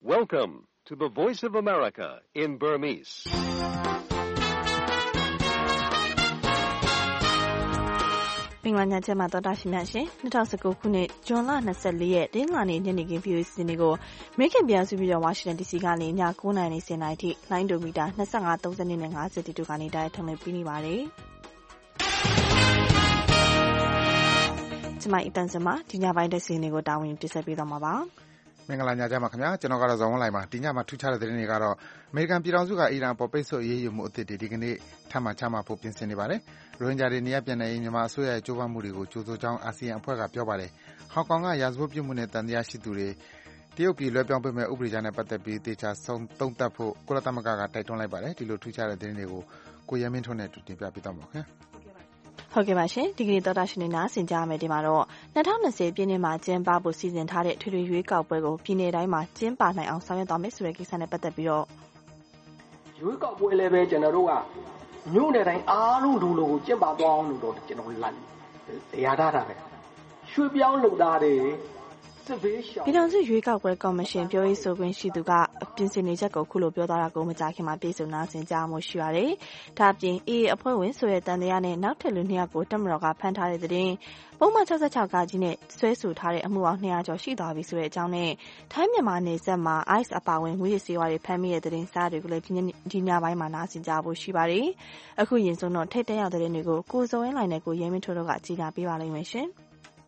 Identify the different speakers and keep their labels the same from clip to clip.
Speaker 1: Welcome to the Voice of America in Burmese.
Speaker 2: ။မင်္ဂလာညချမ်းပါတော်တာရှင်များရှင်2019ခုနှစ်ဇွန်လ24ရက်တင်းလာနေ့ညနေခင်း VOA စီစဉ်ကိုအမေရိကန်ပြည်ထောင်စုပြည်တော်ဝါရှင်တန် DC ကနေည9:00နာရီ10:00နာရီထိလိုင်းဒိုမီတာ25 30နဲ့50တူကနေတိုက်ထုတ်လွှင့်ပေးနေပါတယ်။ကျွန်မအတန်စမဒီညပိုင်းတဲ့စီစဉ်ကိုတာဝန်တင်ဆက်ပေးသွားမှာပါ။
Speaker 3: မင်္ဂလာညချမ်းပါခင်ဗျာကျွန်တော်ကတော့ဇော်ဝင်းလိုက်ပါဒီညမှာထူးခြားတဲ့သတင်းတွေကတော့အမေရိကန်ပြည်ထောင်စုကအီရန်ပေါ်ပိတ်ဆို့အရေးယူမှုအသစ်တွေဒီကနေ့ထပ်မံချမှတ်ဖို့ပြင်ဆင်နေပါတယ်ရိုဟင်ဂျာတွေနေရပြန်နေရင်မြန်မာအစိုးရရဲ့ကြိုးပမ်းမှုတွေကိုကြိုးစိုးကြောင်းအာဆီယံအဖွဲ့ကပြောပါတယ်ဟောင်ကောင်ကရာဇဝတ်ပြုမှုနဲ့တန်တရားရှိသူတွေတရုတ်ပြည်လွှဲပြောင်းပေးမဲ့ဥပဒေကြမ်းနဲ့ပတ်သက်ပြီးတေချာဆုံးသုံးသပ်ဖို့ကုလသမဂ္ဂကတိုက်တွန်းလိုက်ပါတယ်ဒီလိုထူးခြားတဲ့သတင်းတွေကိုကိုရဲမင်းထွန်းနဲ့တင်ပြပေးသွားမှာခင်ဗျာ
Speaker 2: ဟုတ်ကဲ့ပါရှင်ဒီကနေ့တော်တာရှင်နေနာဆင်ကြရမယ်ဒီမှာတော့2020ပြည့်နှစ်မှာကျင်းပဖို့စီစဉ်ထားတဲ့ထွေထွေရွေးကောက်ပွဲကိုပြည်내တိုင်းမှာကျင်းပနိုင်အောင်ဆောင်ရွက်သွားမယ်ဆိုတဲ့ကိစ္စနဲ့ပတ်သက်ပြီးတော့
Speaker 4: ရွေးကောက်ပွဲလည်းပဲကျွန်တော်တို့ကမြို့နယ်တိုင်းအားလုံးလူလိုကိုကျင်းပသွားအောင်လို့တော့ကျွန်တော်လမ်းတရားထားတာပဲရွှေပြောင်းလုပ်သားတွေ
Speaker 2: ပြည်ထောင်စုရွေးကောက်ပွဲကော်မရှင်ပြောရေးဆိုခွင့်ရှိသူကပြင်ဆင်နေချက်ကိုခုလိုပြောသွားတာကိုမကြားခင်မှာပြည်စုံနာဆင်ကြမှုရှိပါတယ်။ဒါ့အပြင်အေးအဖွဲ့ဝင်ဆိုတဲ့တန်တရားနဲ့နောက်ထပ်လူ2ယောက်ကိုတပ်မတော်ကဖမ်းထားတဲ့တဲ့ပုံမှန်66ကကြီးနဲ့ဆွဲဆိုထားတဲ့အမှုပေါင်း200ကျော်ရှိသွားပြီဆိုတဲ့အကြောင်းနဲ့ထိုင်းမြန်မာနယ်စပ်မှာ ICE အပါဝင်ငွေရည်စေဝါတွေဖမ်းမိတဲ့တဲ့စားတွေကိုလည်းဒီညပိုင်းမှာနာဆင်ကြဖို့ရှိပါတယ်။အခုရင်ဆုံးတော့ထိတ်တက်ရောက်တဲ့တွေကိုကိုစောဝင်းလိုင်းနဲ့ကိုရဲမင်းထိုးတို့ကကြီးညာပေးပါလိမ့်မယ်ရှင်။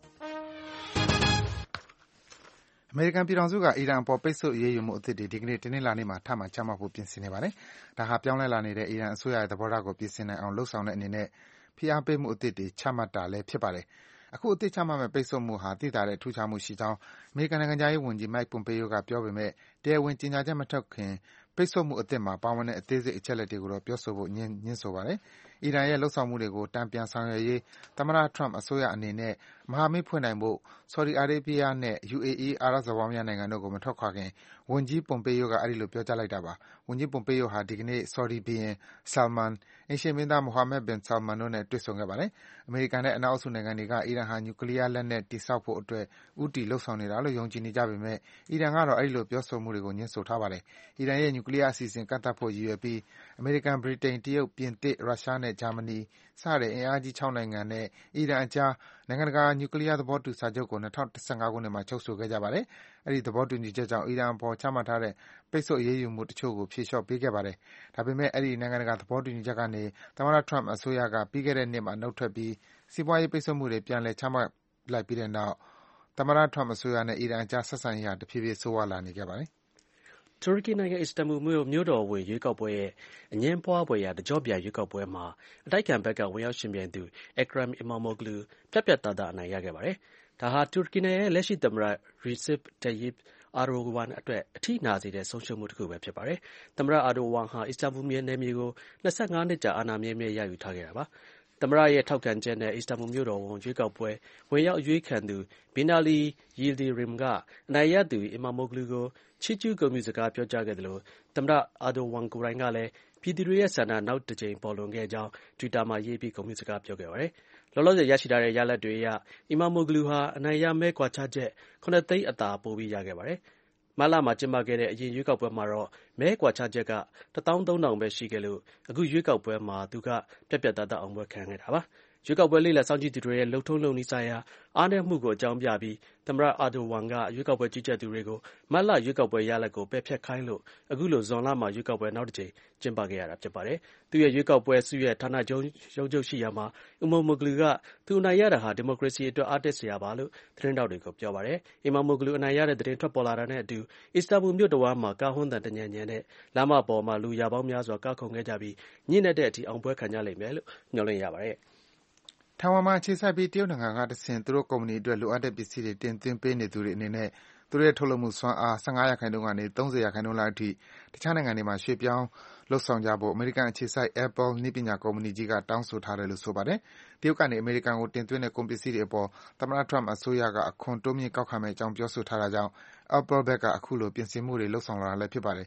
Speaker 3: အမေရိကန်ပြည်ထောင်စုကအီရန်အပေါ်ပိတ်ဆို့အရေးယူမှုအသစ်တွေဒီကနေ့တနင်္လာနေ့မှာထပ်မံချမှတ်ဖို့ပြင်ဆင်နေပါတယ်။ဒါဟာပြောင်းလဲလာနေတဲ့အီရန်အစိုးရရဲ့သဘောထားကိုပြင်ဆင်နိုင်အောင်လှုံ့ဆော်တဲ့အနေနဲ့ဖိအားပေးမှုအသစ်တွေချမှတ်တာလည်းဖြစ်ပါတယ်။အခုအသစ်ချမှတ်မဲ့ပိတ်ဆို့မှုဟာသိသာတဲ့ထူးခြားမှုရှိကြောင်းအမေရိကန်နိုင်ငံသားရေးဝန်ကြီး Mike Pompeo ကပြောပေမဲ့တရားဝင်ကြေညာချက်မထုတ်ခင်ပိတ်ဆို့မှုအသစ်မှာပါဝင်တဲ့အသေးစိတ်အချက်အလက်တွေကိုတော့ပြောဆိုဖို့ငြင်းဆိုပါတယ်။အီရန်ရဲ့လှုပ်ဆောင်မှုတွေကိုတန်ပြန်ဆောင်ရွက်ရေးသမ္မတ Trump အစိုးရအနေနဲ့မဟာမိတ်ဖွဲ့နိုင်ဖို့ Saudi Arabia နဲ့ UAE အာရပ်စော်ဘွားများနိုင်ငံတို့ကိုမထွက်ခွာခင်ဝန်ကြီး Pompeo ကအဲဒီလိုပြောကြားလိုက်တာပါ။ဝန်ကြီး Pompeo ဟာဒီကနေ့ Saudi ဘုရင် Salman အိမ်ရှေ့မင်းသား Mohammed bin Salman တို့နဲ့တွေ့ဆုံခဲ့ပါတယ်။အမေရိကန်နဲ့အနောက်အုပ်စုနိုင်ငံတွေကအီရန်ဟာနျူကလ িয়ার လက်နက်တည်ဆောက်ဖို့အတွက်ဦးတည်လုပ်ဆောင်နေတာလို့ယုံကြည်နေကြပေမဲ့အီရန်ကတော့အဲဒီလိုပြောဆိုမှုတွေကိုငြင်းဆိုထားပါတယ်။အီရန်ရဲ့နျူကလ িয়ার အစီအစဉ်ကန့်သတ်ဖို့ရည်ရွယ်ပြီးအမေရိကန်၊ဗြိတိန်၊တရုတ်၊ပြင်သစ်၊ရုရှားနဲ့ဂျာမနီစတဲ့အင်အားကြီး6နိုင်ငံနဲ့အီရန်အကြားနိုင်ငံတကာနျူကလ িয়ার သဘောတူစာချုပ်ကို2015ခုနှစ်မှာချုပ်ဆိုခဲ့ကြပါတယ်။အဲဒီသဘောတူညီချက်ကြောင့်အီရန်အပေါ်ချမှတ်ထားတဲ့ပိတ်ဆို့အရေးယူမှုတချို့ကိုဖြေလျှော့ပေးခဲ့ပါတယ်။ဒါပေမဲ့အဲဒီနိုင်ငံတကာသဘောတူညီချက်ကနေသမ္မတ Trump အစိုးရကပြီးခဲ့တဲ့နှစ်မှာနုတ်ထွက်ပြီးစီးပွားရေးပိတ်ဆို့မှုတွေပြန်လည်ချမှတ်လိုက်ပြီးတဲ့နောက်သမ္မတ Trump အစိုးရနဲ့အီရန်အကြားဆက်ဆံရေးဟာတဖြည်းဖြည်းဆိုးဝါးလာနေခဲ့ပါတယ်။
Speaker 5: တူရကီနိုင်ငံအစ္စတန်ဘူမြို့တော်ဝင်ရွေးကောက်ပွဲရဲ့အငြင်းပွားဖွယ်ရာတကျော့ပြန်ရွေးကောက်ပွဲမှာအတိုက်အခံဘက်ကဝင်ရောက်ယှဉ်ပြိုင်သူ Ekrem Imamoglu ပြတ်သားအနိုင်ရခဲ့ပါတယ်။ဒါဟာတူရကီနိုင်ငံရဲ့လက်ရှိသမ္မတ Recep Tayyip Erdogan အတွက်အထိနာစေတဲ့ဆုံးရှုံးမှုတစ်ခုပဲဖြစ်ပါတယ်။သမ္မတ Erdogan ဟာအစ္စတန်ဘူနယ်မြေကို25နှစ်ကြာအာဏာမြဲရယူထားခဲ့တာပါ။သမ္မတရဲ့ထောက်ခံချက်နဲ့အစ္စတန်ဘူမြို့တော်ဝန်ရွေးကောက်ပွဲဝင်ရောက်ရွေးခံသူ Binali Yildirim ကအနိုင်ရသူ Imamoglu ကိုချီးကျူးဂုဏ်ပြုစကားပြောကြားခဲ့သလိုသမ္မတ Erdogan ကိုယ်တိုင်ကလည်းပြည်သူတွေရဲ့ဆန္ဒနောက်တစ်ကြိမ်ပေါ်လွင်ခဲ့ကြောင်း Twitter မှာရေးပြီးဂုဏ်ပြုစကားပြောခဲ့ပါတယ်။လောလောဆယ်ရရှိထားတဲ့ရလဒ်တွေအရ Imamoglu ဟာအနိုင်ရမဲကွာခြားချက်9သိန်းအသာပိုပြီးရခဲ့ပါတယ်။မတ်လမှာကျင်းပခဲ့တဲ့အရင်ရွေးကောက်ပွဲမှာတော့မဲကွာခြားချက်က13000ပဲရှိခဲ့လို့အခုရွေးကောက်ပွဲမှာသူကပြတ်သားအောင်ပွဲခံခဲ့တာပါ။ရွေးကောက်ပွဲလေ့လာစောင့်ကြည့်သူတွေရဲ့လုပ်ထုံးလုပ်နည်းဆိုင်ရာအားနည်းမှုကိုအကြောင်းပြပြီးသမ္မတ Erdogan ကရွေးကောက်ပွဲကြီးကြပ်သူတွေကိုမတ်လရွေးကောက်ပွဲရလဒ်ကိုပယ်ဖျက်ခိုင်းလို့အခုလိုဇွန်လမှာရွေးကောက်ပွဲနောက်တစ်ကြိမ်ကျင်းပခဲ့ရတာဖြစ်ပါတယ်။သူ့ရဲ့ရွေးကောက်ပွဲစုရဲ့ဌာနချုပ်ရှိရာမှာ Imamoglu ကသူအနိုင်ရတာဟာဒီမိုကရေစီအတွက်အားတက်စရာပါလို့သတင်းထောက်တွေကိုပြောပါတယ်။ Imamoglu အနိုင်ရတဲ့သတင်းထွက်ပေါ်လာတာနဲ့အတူအစ္စတန်ဘူမြို့တော်ဝန်မှာကားဟွန်းသံတညံနဲ့လမ်းမပေါ်မှာလူရာပေါင်းများစွာကားခုန်ခဲ့ကြပြီးညဉ့်နက်တဲ့အထိအောင်ပွဲခံကြလိမ့်မယ်လို့မျှော်လင့်ရပါတယ်။
Speaker 3: ထိုင်ဝမ်မှာအခြေစိုက်ပြီးတရုတ်နိုင်ငံကတဆင့်သူတို့ကုမ္ပဏီအတွက်လိုအပ်တဲ့ပစ္စည်းတွေတင်သွင်းပေးနေသူတွေအနေနဲ့သူတို့ရဲ့ထုတ်လုပ်မှုစွမ်းအား15%ကနေ30%လောက်အထိတခြားနိုင်ငံတွေမှာရွှေ့ပြောင်းလုပ်ဆောင်ကြဖို့အမေရိကန်အခြေစိုက် Apple နည်းပညာကုမ္ပဏီကြီးကတောင်းဆိုထားတယ်လို့ဆိုပါတယ်။တရုတ်ကနေအမေရိကန်ကိုတင်သွင်းတဲ့ကုန်ပစ္စည်းတွေအပေါ်သမ္မတ Trump အစိုးရကအခွန်တိုးမြှင့်ကောက်ခံမယ့်အကြောင်းပြောဆိုထားတာကြောင့် Apple ဘက်ကအခုလိုပြင်ဆင်မှုတွေလုပ်ဆောင်လာတာလည်းဖြစ်ပါတယ်။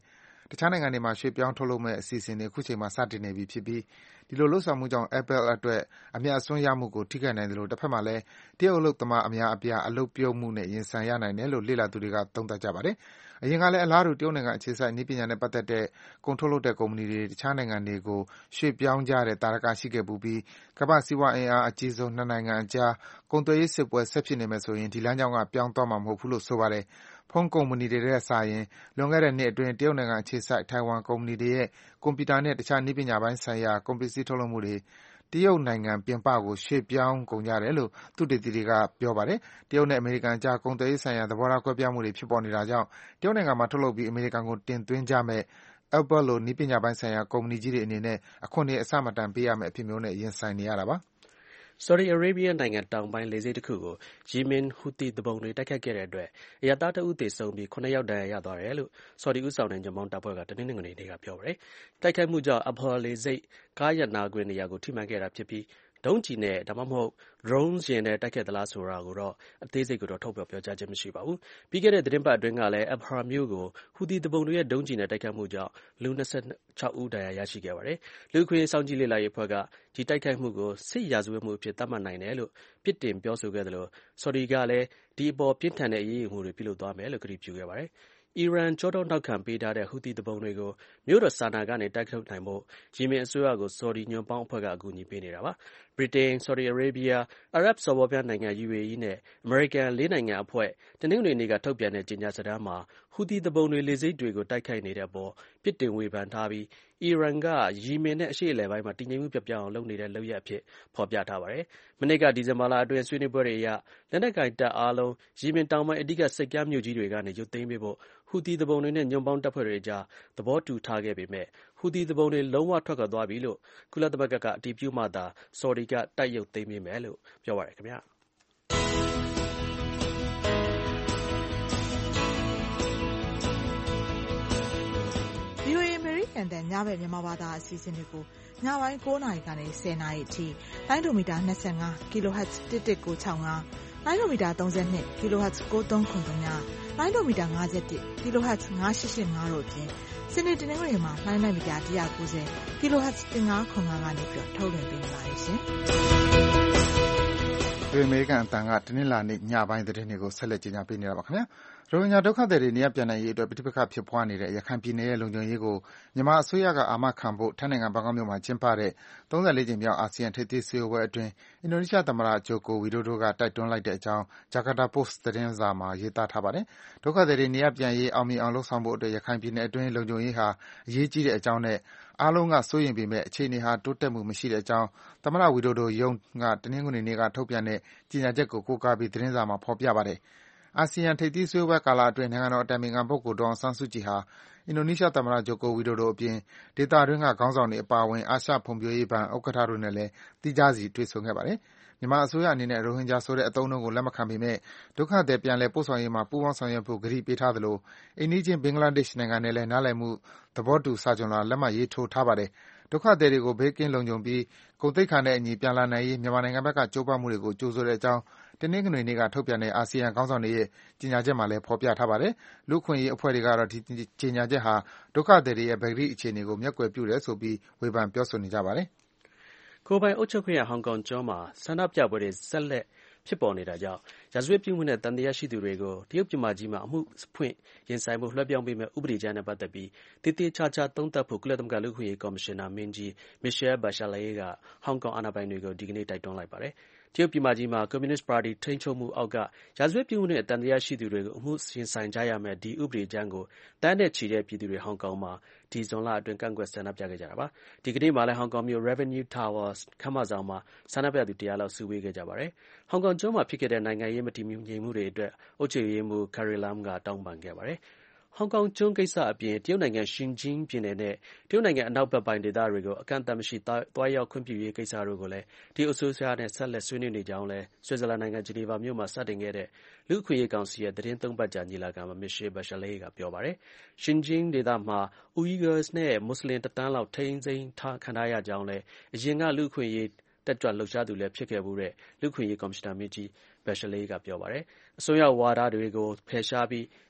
Speaker 3: တခြားနိုင်ငံတွေမှာရွှေ့ပြောင်းထုတ်လုပ်မယ့်အစီအစဉ်တွေအခုချိန်မှာစတင်နေပြီဖြစ်ပြီးဒီလိုလုပ်ဆောင်မှုကြောင့် Apple အတွက်အမြတ်အစွန်းရမှုကိုထိခိုက်နိုင်သလိုတစ်ဖက်မှာလည်းတရုတ်အလုပ်သမားအများအပြားအလုပ်ပြုတ်မှုနဲ့ရင်ဆိုင်ရနိုင်တယ်လို့လေ့လာသူတွေကသုံးသပ်ကြပါတယ်။အရင်ကလည်းအလားတူတရုတ်နိုင်ငံအခြေစိုက်နည်းပညာနဲ့ပတ်သက်တဲ့ကုန်ထုတ်လုပ်တဲ့ကုမ္ပဏီတွေတခြားနိုင်ငံတွေကိုရွှေ့ပြောင်းကြတဲ့သာဓကရှိခဲ့ပူးပြီးကမ္ဘာ့စီးပွားအင်အားအကြီးဆုံးနှစ်နိုင်ငံအကြားကုန်သွယ်ရေးစစ်ပွဲဆက်ဖြစ်နေမယ်ဆိုရင်ဒီလမ်းကြောင်းကပြောင်းသွားမှာမဟုတ်ဘူးလို့ဆိုပါတယ်။ဖုန်းကုမ္ပဏီတွေနဲ့စာရင်လွန်ခဲ့တဲ့နှစ်အတွင်းတရုတ်နိုင်ငံအခြေစိုက်ထိုင်ဝမ်ကုမ္ပဏီတွေရဲ့ကွန်ပျူတာနဲ့တခြားနည်းပညာပိုင်းဆိုင်ရာကုန်ပစ္စည်းထုတ်လုပ်မှုတွေတရုတ်နိုင်ငံပြင်ပကိုရွှေ့ပြောင်းကုန်ကြတယ်လို့သုတေသီတွေကပြောပါတယ်။တရုတ်နဲ့အမေရိကန်အကြားကုန်သွယ်ရေးဆိုင်ရာသဘောထားကွဲပြားမှုတွေဖြစ်ပေါ်နေတာကြောင့်တရုတ်နိုင်ငံမှာထုတ်လုပ်ပြီးအမေရိကန်ကိုတင်သွင်းကြမယ့် Apple လိုနည်းပညာပိုင်းဆိုင်ရာကုမ္ပဏီကြီးတွေအနေနဲ့အခွန်တွေအဆမတန်ပေးရမယ့်အဖြစ်မျိုးနဲ့ရင်ဆိုင်နေရတာပါ။
Speaker 5: Saudi Arabia နိုင်ငံတောင်ပိုင်းလေဆိပ်တစ်ခုကို Yemen Houthi သူပုန်တွေတိုက်ခိုက်ခဲ့တဲ့အတွက်အရပ်သားတစ်ဦးသေဆုံးပြီး9 ယောက်ဒဏ်ရာရသွားတယ်လို့ Saudi ဦးဆောင်တဲ့ညွန့်ပေါင်းတပ်ဖွဲ့ကတနင်္ဂနွေနေ့ကပြောပါတယ်။တိုက်ခိုက်မှုကြောင့် Abha လေဆိပ်ကားရပ်နားခွင့်နေရာကိုထိမှန်ခဲ့တာဖြစ်ပြီးဒုံးကျည်နဲ့ဒါမှမဟုတ် drones ယာဉ်နဲ့တိုက်ခိုက်သလားဆိုတာကိုတော့အသေးစိတ်ကိုတော့ထုတ်ဖော်ပြောကြားခြင်းမရှိပါဘူး။ပြီးခဲ့တဲ့သီတင်းပတ်အတွင်းကလည်း Abha မြို့ကို Houthi သူပုန်တွေရဲ့ဒုံးကျည်နဲ့တိုက်ခိုက်မှုကြောင့်လူ26 ဦးဒဏ်ရာရရှိခဲ့ပါတယ်။လူ့အခွင့်အရေးစောင့်ကြည့်လေ့လာရေးအဖွဲ့ကဒီတိုက်ခိုက်မှုကိုစစ်ရာဇဝတ်မှုအဖြစ်သတ်မှတ်နိုင်တယ်လို့ပြစ်တင်ပြောဆိုခဲ့သလို Saudi ကလည်းဒီအပေါ်ပြင်းထန်တဲ့အရေးယူမှုတွေပြုလုပ်သွားမယ်လို့ကတိပြုခဲ့ပါတယ်။အီရန်ကြောထောက်နောက်ခံပေးထားတဲ့ Houthi သူပုန်တွေကိုမြို့တော်ဆာနာကနေတိုက်ထုတ်နိုင်ဖို့ယီမင်အစိုးရကိုဆော်ဒီညွန့်ပေါင်းအဖွဲ့ကအကူအညီပေးနေတာပါ။ဗြိတိန်၊ဆော်ဒီအာရေးဗီးယား၊အာရပ်စော်ဘွားများနိုင်ငံ UAE နဲ့အမေရိကန်၄နိုင်ငံအဖွဲ့တနင်္ဂနွေနေ့ကထုတ်ပြန်တဲ့ကြေညာစာတမ်းမှာ Houthi သူပုန်တွေလေဆိပ်တွေကိုတိုက်ခိုက်နေတဲ့အပေါ်ပြစ်တင်ဝေဖန်ထားပြီးအီရန်ကယီမင်နဲ့အရှေ့အလယ်ပိုင်းမှာတည်ငြိမ်မှုပျက်ပြားအောင်လုပ်နေတဲ့လုပ်ရပ်အဖြစ်ဖော်ပြထားပါတယ်။မနှစ်ကဒီဇင်ဘာလအတွင်းဆွေးနွေးပွဲတွေအရလက်နက်ကိုင်တပ်အားလုံးယီမင်တောင်ပိုင်းအဓိကဆိပ်ကမ်းမြို့ကြီးတွေကနေရုပ်သိမ်းပေးဖို့Houthi သူပုန်တွေနဲ့ညွန့်ပေါင်းတပ်ဖွဲ့တွေအကြားသဘောတူထားခဲ့ပေမဲ့Houthi သူပုန်တွေလုံးဝထွက်ခွာသွားပြီလို့ကုလသမဂ္ဂကအတည်ပြုမှသာဆော်ဒီကတိုက်ရုပ်သိမ်းပေးမယ်လို့ပြောပါတယ်ခင်ဗျာ။
Speaker 6: VOA အမေရိကန်တန်ညဘက်မြန်မာဘာသာအစီအစဉ်တွေကိုညပိုင်း9နာရီကနေ10နာရီအထိလိုင်းဒိုမီတာ25 kHz 11965လိုင်းဒိုမီတာ32 kHz 9393ညလိုင်းဒိုမီတာ51 kHz 9885တို့အပြင်စနေတနင်္ဂနွေမှာလိုင်းမီတာ190 kHz 1505ကနေပြီးထုတ်လွှင့်ပေးနေပါတယ်ရှင်
Speaker 3: ။ဒီအမေရိကန်အတန်ကတနင်္လာနေ့ညပိုင်းသတင်းတွေကိုဆက်လက်ကြေညာပေးနေတာပါခင်ဗျာ။ရိုဟင်ဂျာဒုက္ခသည်တွေနေရပ်ပြန်နိုင်ရေးအတွက်ပဋိပက္ခဖြစ်ပွားနေတဲ့ရခိုင်ပြည်နယ်ရဲ့လုံခြုံရေးကိုမြန်မာအစိုးရကအာမခံဖို့ထိုင်းနိုင်ငံဘန်ကောက်မြို့မှာကျင်းပတဲ့34ကြိမ်မြောက်အာဆီယံထိပ်သီးစည်းဝေးပွဲအတွင်းအင်ဒိုနီးရှားသမ္မတဂျိုကိုဝီဒိုဒိုကတိုက်တွန်းလိုက်တဲ့အကြောင်း Jakarta Post သတင်းစာမှာရေးသားထားပါတယ်။ဒုက္ခသည်တွေနေရပ်ပြန်ရေးအောင်မြင်အောင်လုပ်ဆောင်ဖို့အတွက်ရခိုင်ပြည်နယ်အတွင်းလုံခြုံရေးဟာအရေးကြီးတဲ့အကြောင်းနဲ့အားလုံးကစိုးရိမ်ပေမဲ့အခြေအနေဟာတိုးတက်မှုမရှိတဲ့အကြောင်းသမ္မတဝီဒိုဒိုရုံးကတနင်္ဂနွေနေ့ကထုတ်ပြန်တဲ့ကြေညာချက်ကိုကိုးကားပြီးသတင်းစာမှာဖော်ပြပါတယ်။အာဆီယံထိပ်သီးစည်းဝေးပွဲကာလအတွင်းနိုင်ငံတော်အတိုင်ပင်ခံပုဂ္ဂိုလ်ဒေါ်အောင်ဆန်းစုကြည်ဟာအင်ဒိုနီးရှားသမ္မတဂျိုကိုဝီဒိုဒိုအပြင်ဒေသတွင်းကခေါင်းဆောင်တွေအပါအဝင်အာရှဖွံ့ဖြိုးရေးဘဏ်ဥက္ကဋ္ဌတို့နဲ့လည်းသီးခြားစီတွေ့ဆုံခဲ့ပါတယ်။မြန်မာအစိုးရအနေနဲ့ရိုဟင်ဂျာဆိုတဲ့အသုံးအနှုန်းကိုလက်မခံပေမဲ့ဒုက္ခသည်ပြန်လည်ပို့ဆောင်ရေးမှာပူးပေါင်းဆောင်ရွက်ဖို့ကတိပေးထားသလိုအိမ်နီးချင်းဘင်္ဂလားဒေ့ရှ်နိုင်ငံနဲ့လည်းနားလည်မှုသဘောတူစာချွန်လွှာလက်မှတ်ရေးထိုးထားပါတယ်။ဒုက္ခသည်တွေကိုဘေးကင်းလုံခြုံပြီးဂုဏ်သိက္ခာနဲ့အညီပြန်လာနိုင်ရေးမြန်မာနိုင်ငံဘက်ကကြိုးပမ်းမှုတွေကိုကြိုဆိုတဲ့အကြောင်းတနင်္ဂနွေနေ့ကထုတ်ပြန်တဲ့အာဆီယံခေါင်းဆောင်တွေရဲ့ကြေညာချက်မှာလည်းဖော်ပြထားပါတယ်။လူ့အခွင့်အရေးအဖွဲ့တွေကတော့ဒီကြေညာချက်ဟာဒုက္ခသည်တွေရဲ့ပကတိအခြေအနေကိုမျက်ကွယ်ပြုတယ်ဆိုပြီးဝေဖန်ပြောဆိုနေကြပါတယ်
Speaker 5: ။ကိုယ်ပိုင်အုပ်ချုပ်ခွင့်ရဟောင်ကောင်ကျွန်းမှာဆန္ဒပြပွဲတွေဆက်လက်ဖြစ်ပေါ်နေတာကြောင့်ရာဇဝတ်ပြစ်မှုနဲ့သံသယရှိသူတွေကိုတရုတ်ပြည်မကြီးမှာအမှုဖွင့်ရင်ဆိုင်ဖို့လွှဲပြောင်းပေးမယ့်ဥပဒေကြမ်းနဲ့ပတ်သက်ပြီးသေသေချာချာသုံးသပ်ဖို့ကုလသမဂ္ဂလူ့အခွင့်အရေးကော်မရှင်နာမင်းကြီး Michelle Bachelet ကဟောင်ကောင်အာဏာပိုင်တွေကိုဒီကနေ့တိုက်တွန်းလိုက်ပါတယ်။တရုတ်ပြည်မကြီးမှာကွန်မြူနစ်ပါတီထိန်းချုပ်မှုအောက်ကရာဇဝတ်ပြစ်မှုနဲ့သံသယရှိသူတွေကိုအမှုရင်ဆိုင်ကြရမယ့်ဒီဥပဒေကြမ်းကိုသန်းနဲ့ချီတဲ့ပြည်သူတွေဟောင်ကောင်မှာဒီဇွန်လအတွင်းကန့်ကွက်ဆန္ဒပြခဲ့ကြတာပါ။ဒီကနေ့မှာလည်းဟောင်ကောင်မြို့ Revenue Tower ခန်းမဆောင်မှာဆန္ဒပြသူ100လောက်စုဝေးခဲ့ကြပါတယ်။ဟောင်ကောင်ကျွန်းမှာဖြစ်ခဲ့တဲ့နိုင်ငံရေးမတည်ငြိမ်မှုတွေအတွက်အုပ်ချုပ်ရေးမှူး Carrie Lam ကတောင်းပန်ခဲ့ပါတယ်။ဟောင်ကောင်ကျွန်းကိစ္စအပြင်တရုတ်နိုင်ငံ Xinjiang ပြည်နယ်နဲ့တရုတ်နိုင်ငံအနောက်ဘက်ပိုင်းဒေသတွေကိုအကန့်အသတ်မရှိသွားရောက်ခွင့်ပြုရေးကိစ္စတို့ကိုလည်းတရုတ်အစိုးရနဲ့ဆက်လက်ဆွေးနွေးနေကြောင်းလည်းဆွစ်ဇာလန်နိုင်ငံဂျနီဗာမြို့မှာစတင်ခဲ့တဲ့လူ့အခွင့်အရေးကောင်စီရဲ့သီတင်း3ပတ်ကြာညီလာခံမှာ Michelle Bachelet ကပြောပါတယ်။ Xinjiang ဒေသမှာ Uyghurs နဲ့မွတ်ဆလင်1သန်းလောက်ထိန်းသိမ်းခံထားရကြောင်းလည်းအရင်ကလူ့အခွင့်အရေးတက်ကြွလှုပ်ရှားသူလည်းဖြစ်ခဲ့ဖူးတဲ့လူ့အခွင့်အရေးကော်မရှင်နာမင်းကြီးBachelet ကပြောပါတယ်။အစွန်းရောက်ဝါဒတွေကိုဖယ်ရှားပြီး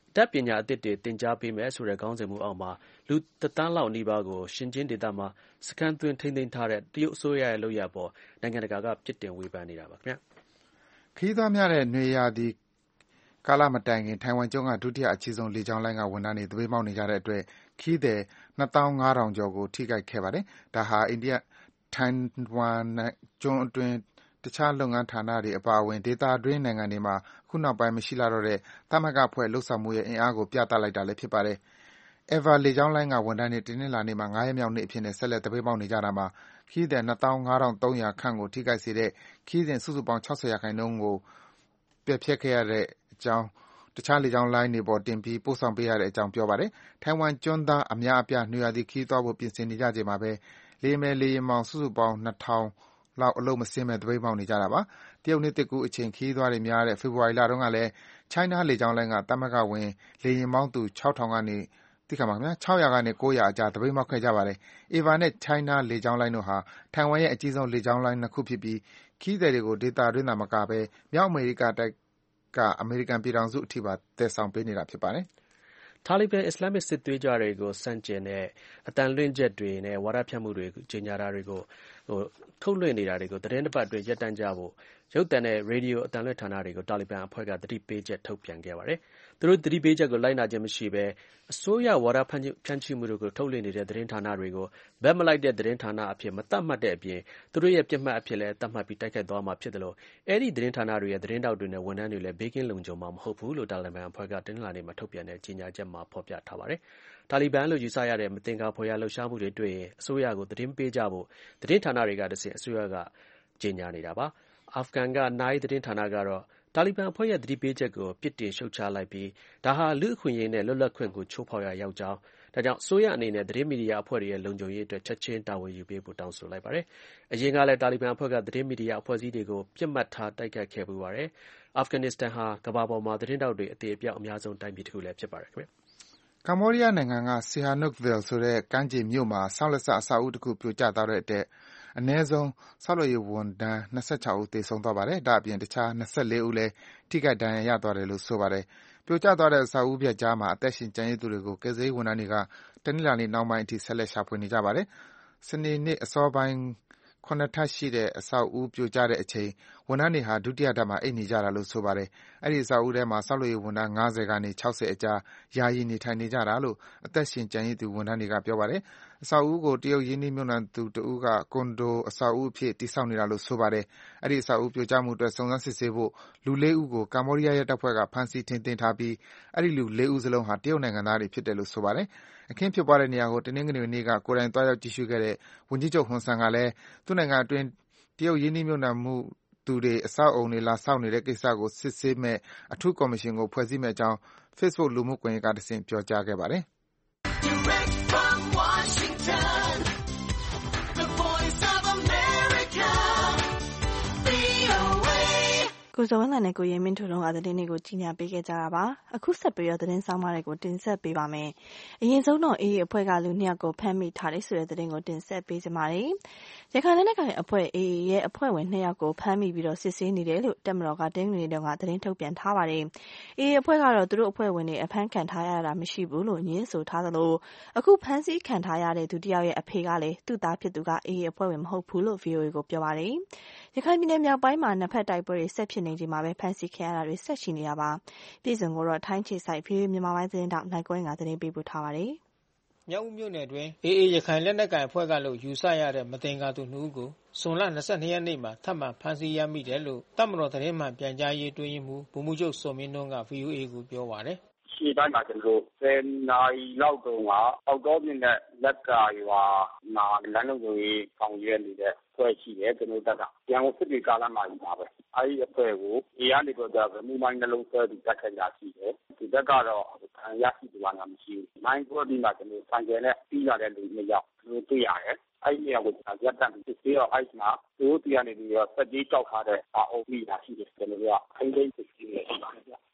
Speaker 5: ဓာတ်ပညာအသစ်တွေသင်ကြားပေးမယ်ဆိုတဲ့ခေါင်းစဉ်မှုအောက်မှာလူ1 သန်းလောက်နီးပါးကိုရှင်ကျင်းဒေသမှာစခန်းသွင်းထိန်းသိမ်းထားတဲ့တရုတ်အစိုးရရဲ့လုပ်ရပ်ပေါ်နိုင်ငံတကာကပြစ်တင်ဝေဖန်နေတာပါခင်ဗျာ
Speaker 3: ခရီးသွားများတဲ့နွေရာသီကာလမတိုင်ခင်ထိုင်ဝမ်ကျွန်းကဒုတိယအကြီးဆုံးလေကြောင်းလိုင်းကဝန်ထမ်းတွေသပိတ်မှောက်နေကြတဲ့အတွက်ခရီးသည် 25,000 ကျော်ကိုထိခိုက်ခဲ့ပါတယ်။ဒါဟာအိန္ဒိယထိုင်ဝမ်ကျွန်းအတွင်းတခြားလုပ်ငန်းဌာနတွေအပါအဝင်ဒေသတွင်းနိုင်ငံတွေမှာအခုနောက်ပိုင်းမရှိလာတော့တဲ့သမဂ္ဂအဖွဲ့လှုပ်ဆောင်မှုရဲ့အင်အားကိုပြသလိုက်တာလည်းဖြစ်ပါတယ်။ Eva လေကြောင်းလိုင်းကဝန်ထမ်းတွေတင်းနှင်းလာနေမှာ9ရက်မြောက်နေ့အဖြစ်နဲ့ဆက်လက်သပိတ်မှောက်နေကြတာမှာခရီးသည် 25,300 ခန့်ကိုထိခိုက်စေတဲ့ခရီးစဉ်စုစုပေါင်း 60% ကိုပယ်ဖျက်ခဲ့ရတဲ့အကြောင်းတခြားလေကြောင်းလိုင်းတွေပေါ်တင်ပြီးပို့ဆောင်ပေးရတဲ့အကြောင်းပြောပါတယ်။ထိုင်ဝမ်ကျွန်းသားအများအပြားနွေရာသီခရီးသွားဖို့ပြင်ဆင်နေကြချိန်မှာပဲလေယာဉ်မယ်လေယာဉ်မောင်စုစုပေါင်း 2,000 လောက်အလုပ်မဆင်းမဲ့သပိတ်မှောက်နေကြတာပါ။တရုတ်နှစ်သစ်ကူးအချိန်ခရီးသွားတွေများတဲ့ဖေဖော်ဝါရီလတုန်းကလည်း China လေကြောင်းလိုင်းကသမဂ္ဂဝင်လေယာဉ်မောင်းသူ 600 ကနေ 900 အကြားသပိတ်မှောက်ခဲ့ကြပါတယ်။ Eva နဲ့ China လေကြောင်းလိုင်းတို့ဟာထိုင်ဝမ်ရဲ့အကြီးဆုံးလေကြောင်းလိုင်းနှစ်ခုဖြစ်ပြီးခရီးသည်တွေကိုဒေသတွင်းသာမကဘဲမြောက်အမေရိကတိုက်က အမေရိကန်ပြည်ထောင်စုအထိပါသယ်ဆောင်ပေးနေတာဖြစ်ပါတယ်
Speaker 5: ။တာလီဘန်အစ္စလာမစ်စစ်သွေးကြွတွေကိုဆန့်ကျင်တဲ့အသံလွှင့်ချက်တွေနဲ့ဝါဒဖြန့်မှုတွေကြေညာတာတွေကိုထုတ်လွှင့်နေတာတွေကိုသတင်းတစ်ပတ်အတွင်းရပ်တန့်ကြဖို့ရုပ်သံနဲ့ရေဒီယိုအသံလွှင့်ဌာနတွေကိုတာလီဘန်အဖွဲ့ကသတိပေးချက်ထုတ်ပြန်ခဲ့ပါတယ်။သူတို့သတိပေးချက်ကိုလိုက်နာခြင်းမရှိဘဲအစိုးရဝါဒဖြန့်ချိမှုတွေကိုထုတ်လွှင့်နေတဲ့သတင်းဌာနတွေကိုဘက်မလိုက်တဲ့သတင်းဌာနအဖြစ်မသတ်မှတ်တဲ့အပြင်သူတို့ရဲ့ပြစ်မှတ်အဖြစ်လည်းသတ်မှတ်ပြီးတိုက်ခိုက်သွားမှာဖြစ်တယ်လို့အဲဒီသတင်းဌာနတွေရဲ့သတင်းတောက်တွေနဲ့ဝန်ထမ်းတွေလည်းဘေးကင်းလုံခြုံမှာမဟုတ်ဘူးလို့တာလီဘန်အဖွဲ့ကတနင်္လာနေ့မှာထုတ်ပြန်တဲ့ကြေညာချက်မှာဖော်ပြထားပါတယ်။တာလီဘန်လို့ယူဆရတဲ့မသင်္ကာဖွယ်ရာလှုပ်ရှားမှုတွေတွေ့ရင်အစိုးရကိုသတင်းပေးကြဖို့သတင်းဌာနတွေကတဆင့်အစိုးရကကြေညာနေတာပါ။အာဖဂန်ကနိုင်သတင်းဌာနကတော့တာလီဘန်အဖွဲ့ရဲ့သတိပေးချက်ကိုပြစ်တင်ရှုတ်ချလိုက်ပြီးဒါဟာလူ့အခွင့်အရေးနဲ့လွတ်လပ်ခွင့်ကိုချိုးဖောက်ရာရောက်ကြောင်းဒါကြောင့်အစိုးရအနေနဲ့သတင်းမီဒီယာအဖွဲ့တွေရဲ့လုံခြုံရေးအတွက်ချက်ချင်းတာဝန်ယူပေးဖို့တောင်းဆိုလိုက်ပါတယ်။အရင်ကလည်းတာလီဘန်အဖွဲ့ကသတင်းမီဒီယာအဖွဲ့အစည်းတွေကိုပြစ်မှတ်ထားတိုက်ခိုက်ခဲ့ပူပါတယ်။အာဖဂန်နစ္စတန်ဟာကမ္ဘာပေါ်မှာသတင်းတောက်တွေအသေးအပြောက်အများဆုံးတိုင်းပြည်တစ်ခုလည်းဖြစ်ပါတယ်ခင်ဗျ
Speaker 3: ။ကမ္ဘောဒီးယားနိုင်ငံက Sihanoukville ဆိုတဲ့ကမ်းခြေမြို့မှာဆောက်လက်စအဆောက်အဦတစ်ခုပြိုကျသွားတဲ့အတွက်အနည်းဆုံးဆောက်လုပ်ရေးဝန်ထမ်း26ဦးသေဆုံးသွားပါတယ်။ဒါ့အပြင်တခြား24ဦးလည်းထိခိုက်ဒဏ်ရာရသွားတယ်လို့ဆိုပါတယ်။ပြိုကျသွားတဲ့အဆောက်အဦပြကြားမှာအသက်ရှင်ကျန်ရစ်သူတွေကိုကယ်ဆယ်ရေးဝန်ထမ်းတွေကတနင်္လာနေ့နှောင်းပိုင်းအထိဆက်လက်ရှာဖွေနေကြပါတယ်။စနေနေ့အစောပိုင်း7 ထပ်ရှိတဲ့အဆောက်အဦပြိုကျတဲ့အချိန်ဝန်ထမ်းတွေဟာဒုတိယထပ်မှာအိပ်နေကြတာလို့ဆိုပါတယ်။အဲဒီအဆောက်အဦထဲမှာဆောက်လုပ်ရေးဝန်ထမ်း50ကနေ60အကြားယာယီနေထိုင်နေကြတာလို့အသက်ရှင်ကျန်ရစ်သူဝန်ထမ်းတွေကပြောပါတယ်။အဆောက်အဦကိုတရုတ်ရင်းနှီးမြှုပ်နှံသူတဦးကကွန်ဒိုအဆောက်အဦအဖြစ်တည်ဆောက်နေတာလို့ဆိုပါတယ်။အဲဒီအဆောက်အဦပြိုကျမှုအတွက်စုံစမ်းစစ်ဆေးဖို့လူ4ဦးကိုကမ္ဘောဒီးယားရဲတပ်ဖွဲ့ကဖမ်းဆီးထိန်းသိမ်းထားပြီးအဲဒီလူ4ဦးစလုံးဟာတရုတ်နိုင်ငံသားတွေဖြစ်တယ်လို့ဆိုပါတယ်။အခင်းဖြစ်ပွားတဲ့နေရာကိုတနင်္ဂနွေနေ့ကကိုယ်တိုင်သွားရောက်ကြည့်ရှုခဲ့တဲ့ဝန်ကြီးချုပ်ဟွန်ဆန်ကလည်းသူ့နိုင်ငံအတွင်းတရုတ်ရင်းနှီးမြှုပ်နှံမှုသူတွေအဆောက်အဦတွေလာဆောက်နေတဲ့ကိစ္စကိုစစ်ဆေးမယ့်အထူးကော်မရှင်ကိုဖွဲ့စည်းမယ့်အကြောင်း Facebook လူမှုကွန်ရက်ကတဆင့်ပြောကြားခဲ့ပါတယ်။ Direct from Washington,
Speaker 2: the voice of America, VOA ကိုဇော်ဝင်းနဲ့ကိုရဲမင်းတို့ကသတင်းတွေကိုကြီးညာပေးခဲ့ကြတာပါအခုဆက်ပြီးတော့သတင်းဆောင်မတွေကိုတင်ဆက်ပေးပါမယ်အရင်ဆုံးတော့အေးအဖွဲ့ကလူ2ယောက်ကိုဖမ်းမိထားတယ်ဆိုတဲ့သတင်းကိုတင်ဆက်ပေးကြပါမယ်ရခိုင်လက်နက်ကိုင်အဖွဲ့အေးရဲ့အဖွဲ့ဝင်2ယောက်ကိုဖမ်းမိပြီးတော့စစ်ဆေးနေတယ်လို့တပ်မတော်ကတင်းနေတုန်းကသတင်းထုတ်ပြန်ထားပါတယ်အေးအဖွဲ့ကတော့သူတို့အဖွဲ့ဝင်တွေအဖမ်းခံထားရတာမရှိဘူးလို့ညင်းဆိုထားသလိုအခုဖမ်းဆီးခံထားရတဲ့သူတယောက်ရဲ့အဖေကလည်းသူ့သားဖြစ်သူကအေးအဖွဲ့ဝင်မဟုတ်ဘူးလို့ VOA ကိုပြောပါတယ်ရခိုင်ပြည်နယ်မြောက်ပိုင်းမှာနှစ်ဖက်တိုက်ပွဲတွေဆက်ဖြစ်နေချိန်မှာပဲဖမ်းဆီးခံရတာတွေဆက်ရှိနေတာပါပြည်စုံကိုတော့ထိုင်းခြေဆိုင်ဖေးမြန်မာပိုင်းသတင်းတောက်နိုင်ကွင်းကသတင်းပေးပို့ထားပါတယ်
Speaker 7: မြောက်ဦးမြို့နယ်တွင်အေးရခိုင်လက်နက်ကိုင်အဖွဲ့ကလို့ယူဆရတဲ့မတင်ကာသူ2ဦးကိုဇွန်လ22ရက်နေ့မှာထပ်မံဖမ်းဆီးရမိတယ်လို့တပ်မတော်သတင်းမှန်ပြန်ကြားရေးတွင်းမှုဗိုလ်မှူးချုပ်စောမင်းထွန်းက VOA ကိုပြောပါတယ်
Speaker 8: ရှေ့ပိုင်းမှာကျွန်တော်10နာရီလောက်တုန်းကအောက်တော်မြင့်နဲ့လက်ကရွာမှာလမ်းလုံးကြီးဆောင်ရွက်နေတဲ့ဖွဲ့ရှိတယ်ကျွန်တော်တို့ကရန်ကုန်စစ်တွေကားလမ်းမှာကြီးပါပဲအဲဒီအဖွဲ့ကိုအေးရနေတော့ဗမှုမိုင်းနှလုံးဆွဲပြီးတက်ခတ်ရရှိတယ်ဒီဘက်ကတော့ခံရရှိသူကမရှိဘူးမိုင်းကွက်ပြီးမှကျွန်တော်ဆိုင်ကယ်နဲ့ပြီးလာတဲ့လူ2ယောက်တို့တွေ့ရတယ်အဲဒီနေရာကိုရပ်တန့်ပြီးစစ်ရောအိုက်မှာတို့တရားနေပြီးတော့စက်ကြီးတောက်ထားတဲ့အာအုပ်ပြီးတာရှိတယ်ကျွန်တော်တို့ကခိုင်းသိမ်းစစ်ဆေးနေပါတယ်ဗျ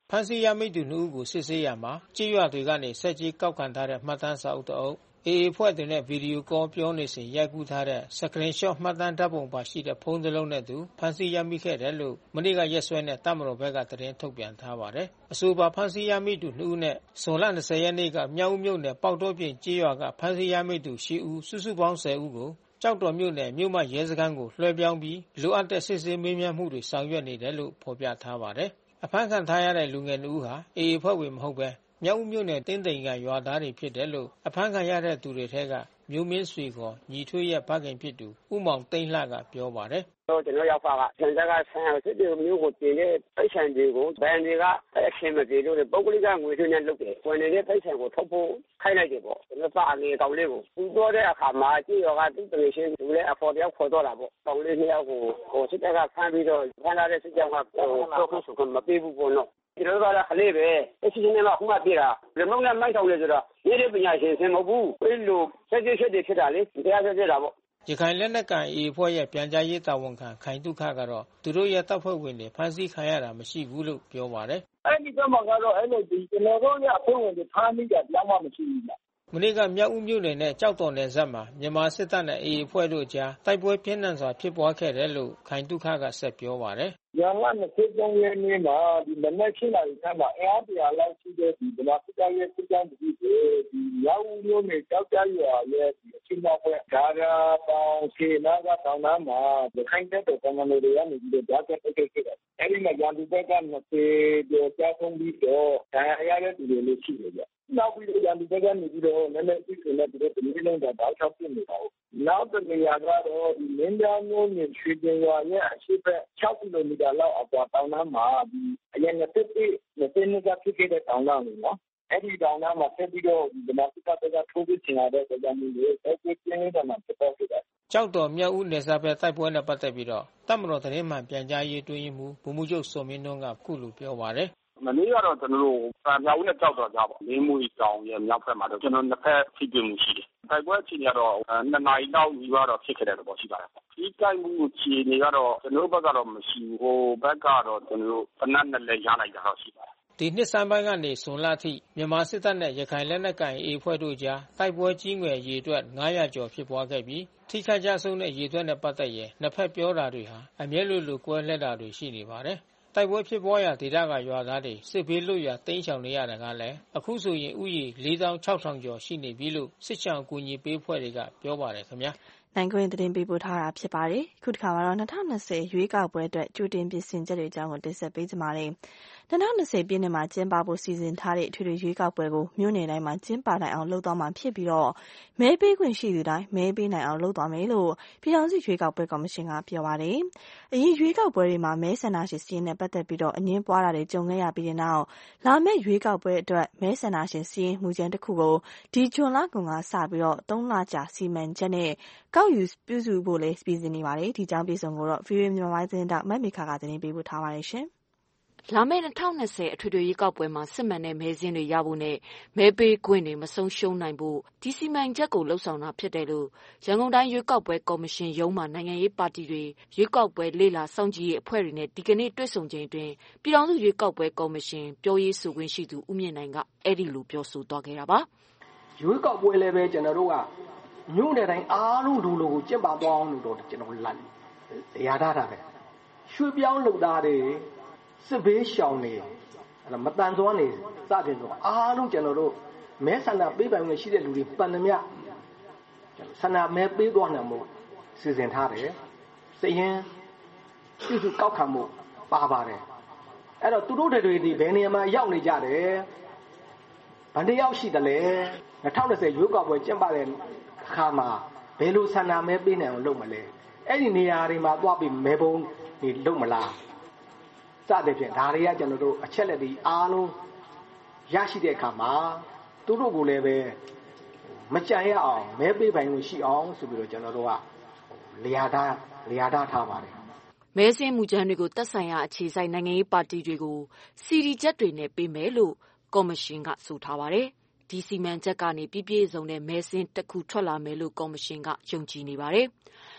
Speaker 7: ဖမ်းဆီးရမိသူ2ဦးကိုစစ်ဆေးရမှာကြေးရွာတွေကနေဆက်ကြီးကောက်ခံထားတဲ့မှတ်တမ်းစာအုပ်တအုပ်AA ဖွဲ့တွေနဲ့ဗီဒီယိုကောပြောနေစဉ်ရိုက်ကူးထားတဲ့ screenshot မှတ်တမ်းဓာတ်ပုံပါရှိတဲ့ဖုန်းတစ်လုံးနဲ့တူဖမ်းဆီးရမိခဲ့တယ်လို့မနေ့ကရက်စွဲနဲ့တပ်မတော်ဘက်ကသတင်းထုတ်ပြန်ထားပါတယ်။အဆိုပါဖမ်းဆီးရမိသူ2ဦးနဲ့ဇွန်လ20ရက်နေ့ကမြောက်ဦးမြို့နယ်ပေါက်တော့ပြင်ကြေးရွာကဖမ်းဆီးရမိသူ10ဦးစုစုပေါင်း10ဦးကိုကျောက်တော်မြို့နယ်မြို့မရဲစခန်းကိုလွှဲပြောင်းပြီးလိုအပ်တဲ့စစ်ဆေးမေးမြန်းမှုတွေဆောင်ရွက်နေတယ်လို့ဖော်ပြထားပါတယ်။အဖမ်းခံထားရတဲ့လူငယ်2ဦးဟာ AA ဖွဲ့ဝင်မဟုတ်ဘဲမြောက်ဦးမြို့နယ်တင်းတိမ်ကရွာသားတွေဖြစ်တယ်လို့အဖမ်းခံရတဲ့သူတွေထဲကမျိုးမင်းဆွေခေါ်ညီထွေးရဲ့ဖခင်ဖြစ်သူဦးမောင်သိန်းလှကပြောပါတယ်
Speaker 8: ။ကျွန်တော်ရောက်ပါကဆန်ကဆန်စစ်တွေမျိုးကိုတင်တဲ့ပိုက်ဆံတွေကိုဘန်တွေကအရှင်မပြေလို့ပုဂ္ဂလိကငွေသွင်းနဲ့လုပ်တယ်။ဝင်နေတဲ့ပိုက်ဆံကိုထုတ်ဖို့ခိုင်းလိုက်တယ်ပေါ့။ကျွန်တော်ပါအငယ်ကောင်လေးကိုသူပြောတဲ့အခါမှာကြည့်ရောကသူ့တကယ်ရှင်းသူလည်းအဖော်တယောက်ခေါ်တော့တာပေါ့။ကောင်လေး2ယောက်ကိုစစ်တပ်ကဖမ်းပြီးတော့ဖမ်းလာတဲ့စစ်ကြောင်းကတော့ဆိုကမပေးဘူးပေါ့နော်။ကျွန်တော်ကလည်းခလေးပဲအစီအစဉ်မှာခုမှပြေးတာဒီမုံနဲ့မိုက်ဆောင်လေဆိုတော့ဒီပညာရှင်စင်မဟုတ်ဘူးအဲ့လိုဆက်ကြည့်ချက်တွေဖြစ်တာလေတရားဆက်ကြတာပေါ့
Speaker 7: ရခိုင်လက်နက်ကန် AA ဖွဲ့ရဲ့ပြန်ကြားရေးတာဝန်ခံခိုင်တုခကတော့သူတို့ရဲ့တပ်ဖွဲ့ဝင်တွေဖမ်းဆီးခံရတာမရှိဘူးလို့ပြောပါတယ်
Speaker 9: အဲ့ဒီတော့ကတော့အဲ့လိုဒီကျွန်တော်တို့ရဲ့အဖွဲ့ဝင်တွေဖမ်းမိတာကြောက်မှမရှိဘူးလား
Speaker 7: မနေ့ကမြောက်ဦးမြို့နယ်နဲ့ကြောက်တော်နယ်စပ်မှာမြန်မာစစ်တပ်နဲ့ AA အဖွဲ့တို့ကြားတိုက်ပွဲပြင်းထန်စွာဖြစ်ပွားခဲ့တယ်လို့ခိုင်တုခကဆက်ပြောပါတယ်
Speaker 9: ရန်ကုန်23ရက်နေ့မှာဒီမနက်7:00နာရီခန့်မှာအားတရားလောက်ရှိတဲ့ဒီဗမာစစ်တပ်ရဲ့စစ်ကြောင်းတွေဒီရောက်ဦးမြို့နယ်ကြောက်ကြရွာရဲ့အချင်းများပွဲဒါကတောင်ခြေနာကတောင်နာမှာခိုင်တဲ့တော်ကမလို့ရနေပြီးတော့ဓာတ်တက်ခဲ့တယ်အဲ့ဒီမှာရန်သူဘက်က20ကျော်ကြားဆုံးပြီးတော့ဒါရရတဲ့သူတွေလည်းရှိတယ်ဗျနောက်ပြီးတော့ရန်သူဘက်ကနေပြီးတော့နည်းနည်းသိနေတယ်ဒီလိုလုံးတော့တောက်ချောက်ပြနေပါဦးနောက်တစ်နေရာကတော့ဒီမင်းသားမျိုးနဲ့ရွှေကျင်ရွာရဲ့အရှိတ်6ကီလိုမီတာလောက်အကွာတောင်နာမှာဒီအရင်20နှစ်ကဖြစ်ခဲ့တဲ့တောင်နာနေနော်အဲ့ဒီတောင်နာမှာဆက်ပြီးတော့ဒီမှာစစ်တပ်ကထိုးပြီးချင်လာတဲ့ကြောင့်မျိုးလေးအဲ့ဒီပြင်းနေတာမှာဖြစ်ပေါ်ခဲ့တယ်
Speaker 7: ကြောက်တော်မြောက်ဦးနယ်စပ်ဘက်တိုက်ပွဲနဲ့ပတ်သက်ပြီးတော့တပ်မတော်သတင်းမှန်ပြန်ကြားရေးတွင်းမှုဗိုလ်မှူးချုပ်စောမင်းနှန်းကခုလိုပြောပါတယ်
Speaker 8: မနေ့ကတော့ကျွန်တော်တို့မြောက်ဦးနဲ့ကြောက်တော်ကြပါလင်းမူတောင်ရဲ့မြောက်ဘက်မှာတော့ကျွန်တော်နှစ်ဖက်ထိတွေ့မှုရှိတယ်။တိုက်ပွဲအခြေအနေကတော့2နာရီလောက်ကြီးတော့ဖြစ်ခဲ့တဲ့တော့ရှိပါတယ်။ဒီတိုက်မှုအခြေအနေကတော့ကျွန်တော်ဘက်ကတော့မရှိဘူး။ဟိုဘက်ကတော့ကျွန်တော်တို့ဖနက်နဲ့လည်းရလိုက်တာတော့ရှိပါတယ်
Speaker 7: ။ဒီနှစ်ဆန်းပိုင်းကနေဇွန်လအထိမြန်မာစစ်တပ်နဲ့ရခိုင်လက်နက်ကိုင် AA ဖွဲ့တို့ကြားတိုက်ပွဲကြီးငယ်ရေအတွက်900ကျော်ဖြစ်ပွားခဲ့ပြီးထိခိုက်ကြဆုံးတဲ့ရေအတွက်နဲ့ပတ်သက်ရင်နှစ်ဖက်ပြောတာတွေဟာအမြဲလိုကွဲလှက်တာတွေရှိနေပါတယ်။တိုက်ပွဲဖြစ်ပွားရာဒေသကရွာသားတွေစစ်ဘေးလွတ်ရာတိမ်းရှောင်နေရတာကလည်းအခုဆိုရင်ဥယျာဉ် 46,000 ကျော်ရှိနေပြီလို့စစ်ချောင်ကူညီပေးဖွဲ့တွေကပြောပါတယ်ခင်ဗျာ
Speaker 2: နိုင်ကွင်းသတင်းပေးပို့ထားတာဖြစ်ပါတယ်ခုတစ်ခါမှာတော့2020ရွေးကောက်ပွဲအတွက်ကြိုတင်ပြင်ဆင်ချက်တွေအကြောင်းကိုတင်ဆက်ပေးကြပါမယ်2020ပြည့်နှစ်မှာကျင်းပဖို့စီစဉ်ထားတဲ့အထွေထွေရွေးကောက်ပွဲကိုမြို့နယ်တိုင်းမှာကျင်းပနိုင်အောင်လုပ်သွားမှာဖြစ်ပြီးတော့မဲပေးခွင့်ရှိသူတိုင်းမဲပေးနိုင်အောင်လုပ်သွားမယ်လို့ပြည်ထောင်စုရွေးကောက်ပွဲကော်မရှင်ကပြောပါတယ်အရင်ရွေးကောက်ပွဲတွေမှာမဲဆန္ဒရှင်စီးရင်နဲ့ပတ်သက်ပြီးတော့အငင်းပွားတာတွေကြုံခဲ့ရပြီးတဲ့နောက်လာမယ့်ရွေးကောက်ပွဲအတွက်မဲဆန္ဒရှင်စီးရင်မှုကျန်းတစ်ခုကိုဒီဇွန်လကုန်ကစပြီးတော့3လကြာစီမံချက်နဲ့ကောက်ယူပြုစုဖို့လည်းပြည်စင်နေပါတယ်ဒီကြောင့်ပြည်စုံကိုတော့ VOA မြန်မာပိုင်းသတင်းတောက်မက်မီခါကသတင်းပေးပို့ထားပါတယ်ရှင်
Speaker 10: လာမယ့်2020အထွေထွေရွေးကောက်ပွဲမှာစစ်မှန်တဲ့မဲစင်းတွေရဖို့နဲ့မဲပေးခွင့်တွေမဆုံးရှုံးနိုင်ဖို့ဒီစီမံချက်ကိုလှုပ်ဆောင်တာဖြစ်တယ်လို့ရန်ကုန်တိုင်းရွေးကောက်ပွဲကော်မရှင်ရုံးမှနိုင်ငံရေးပါတီတွေရွေးကောက်ပွဲလေ့လာစောင့်ကြည့်ရေးအဖွဲ့တွေနဲ့ဒီကနေ့တွေ့ဆုံချိန်တွင်ပြည်ထောင်စုရွေးကောက်ပွဲကော်မရှင်ပြောရေးဆိုခွင့်ရှိသူဦးမြင့်နိုင်ကအဲ့ဒီလိုပြောဆိုသွားခဲ့တာပါ
Speaker 4: ရွေးကောက်ပွဲလည်းပဲကျွန်တော်တို့ကမြို့နယ်တိုင်းအားလုံးလူလိုကိုကျင့်ပသွားအောင်လို့တော့ကျွန်တော်လမ်းတရားထားတာပဲရွှေပြောင်းလုပ်သားတွေစစ်ဘေးရှောင်နေအဲ့မတန်သွားနေစတယ်ဆိုအားလုံးကျွန်တော်တို့မဲဆန္ဒပေးပိုင်ခွင့်ရှိတဲ့လူတွေပန်သမျှဆန္ဒမဲပေးသွားနိုင်မှုစီစဉ်ထားတယ်စရင်ပြုစုကောက်ခံမှုပါပါတယ်အဲ့တော့သူတို့တွေဒီဘယ်နေရာမှာရောက်နေကြတယ်ဘယ်နှယောက်ရှိတယ်လဲ2020ရွေးကောက်ပွဲကျင်းပတဲ့အခါမှာဘယ်လိုဆန္ဒမဲပေးနိုင်အောင်လုပ်မလဲအဲ့ဒီနေရာတွေမှာသွားပြီးမဲပုံးတွေလုပ်မလားစတဲ့ဖြင့်ဒါတွေကကျွန်တော်တို့အချက်လက်တွေအားလုံးရရှိတဲ့အခါမှာသူတို့ကိုလည်းပဲမကြံရအောင်မဲပေးပိုင်လို့ရှိအောင်ဆိုပြီးတော့ကျွန်တော်တို့ကလျာထားထားပါတယ်
Speaker 10: မဲစင်းမူကြမ်းတွေကိုတက်ဆိုင်ရာအခြေစိုက်နိုင်ငံရေးပါတီတွေကိုစီဒီချက်တွေနဲ့ပေးမယ်လို့ကော်မရှင်ကဆိုထားပါတယ်ဒီစီမံချက်ကနေပြည့်စုံတဲ့မဲစင်းတစ်ခုထွက်လာမယ်လို့ကော်မရှင်ကယုံကြည်နေပါတယ်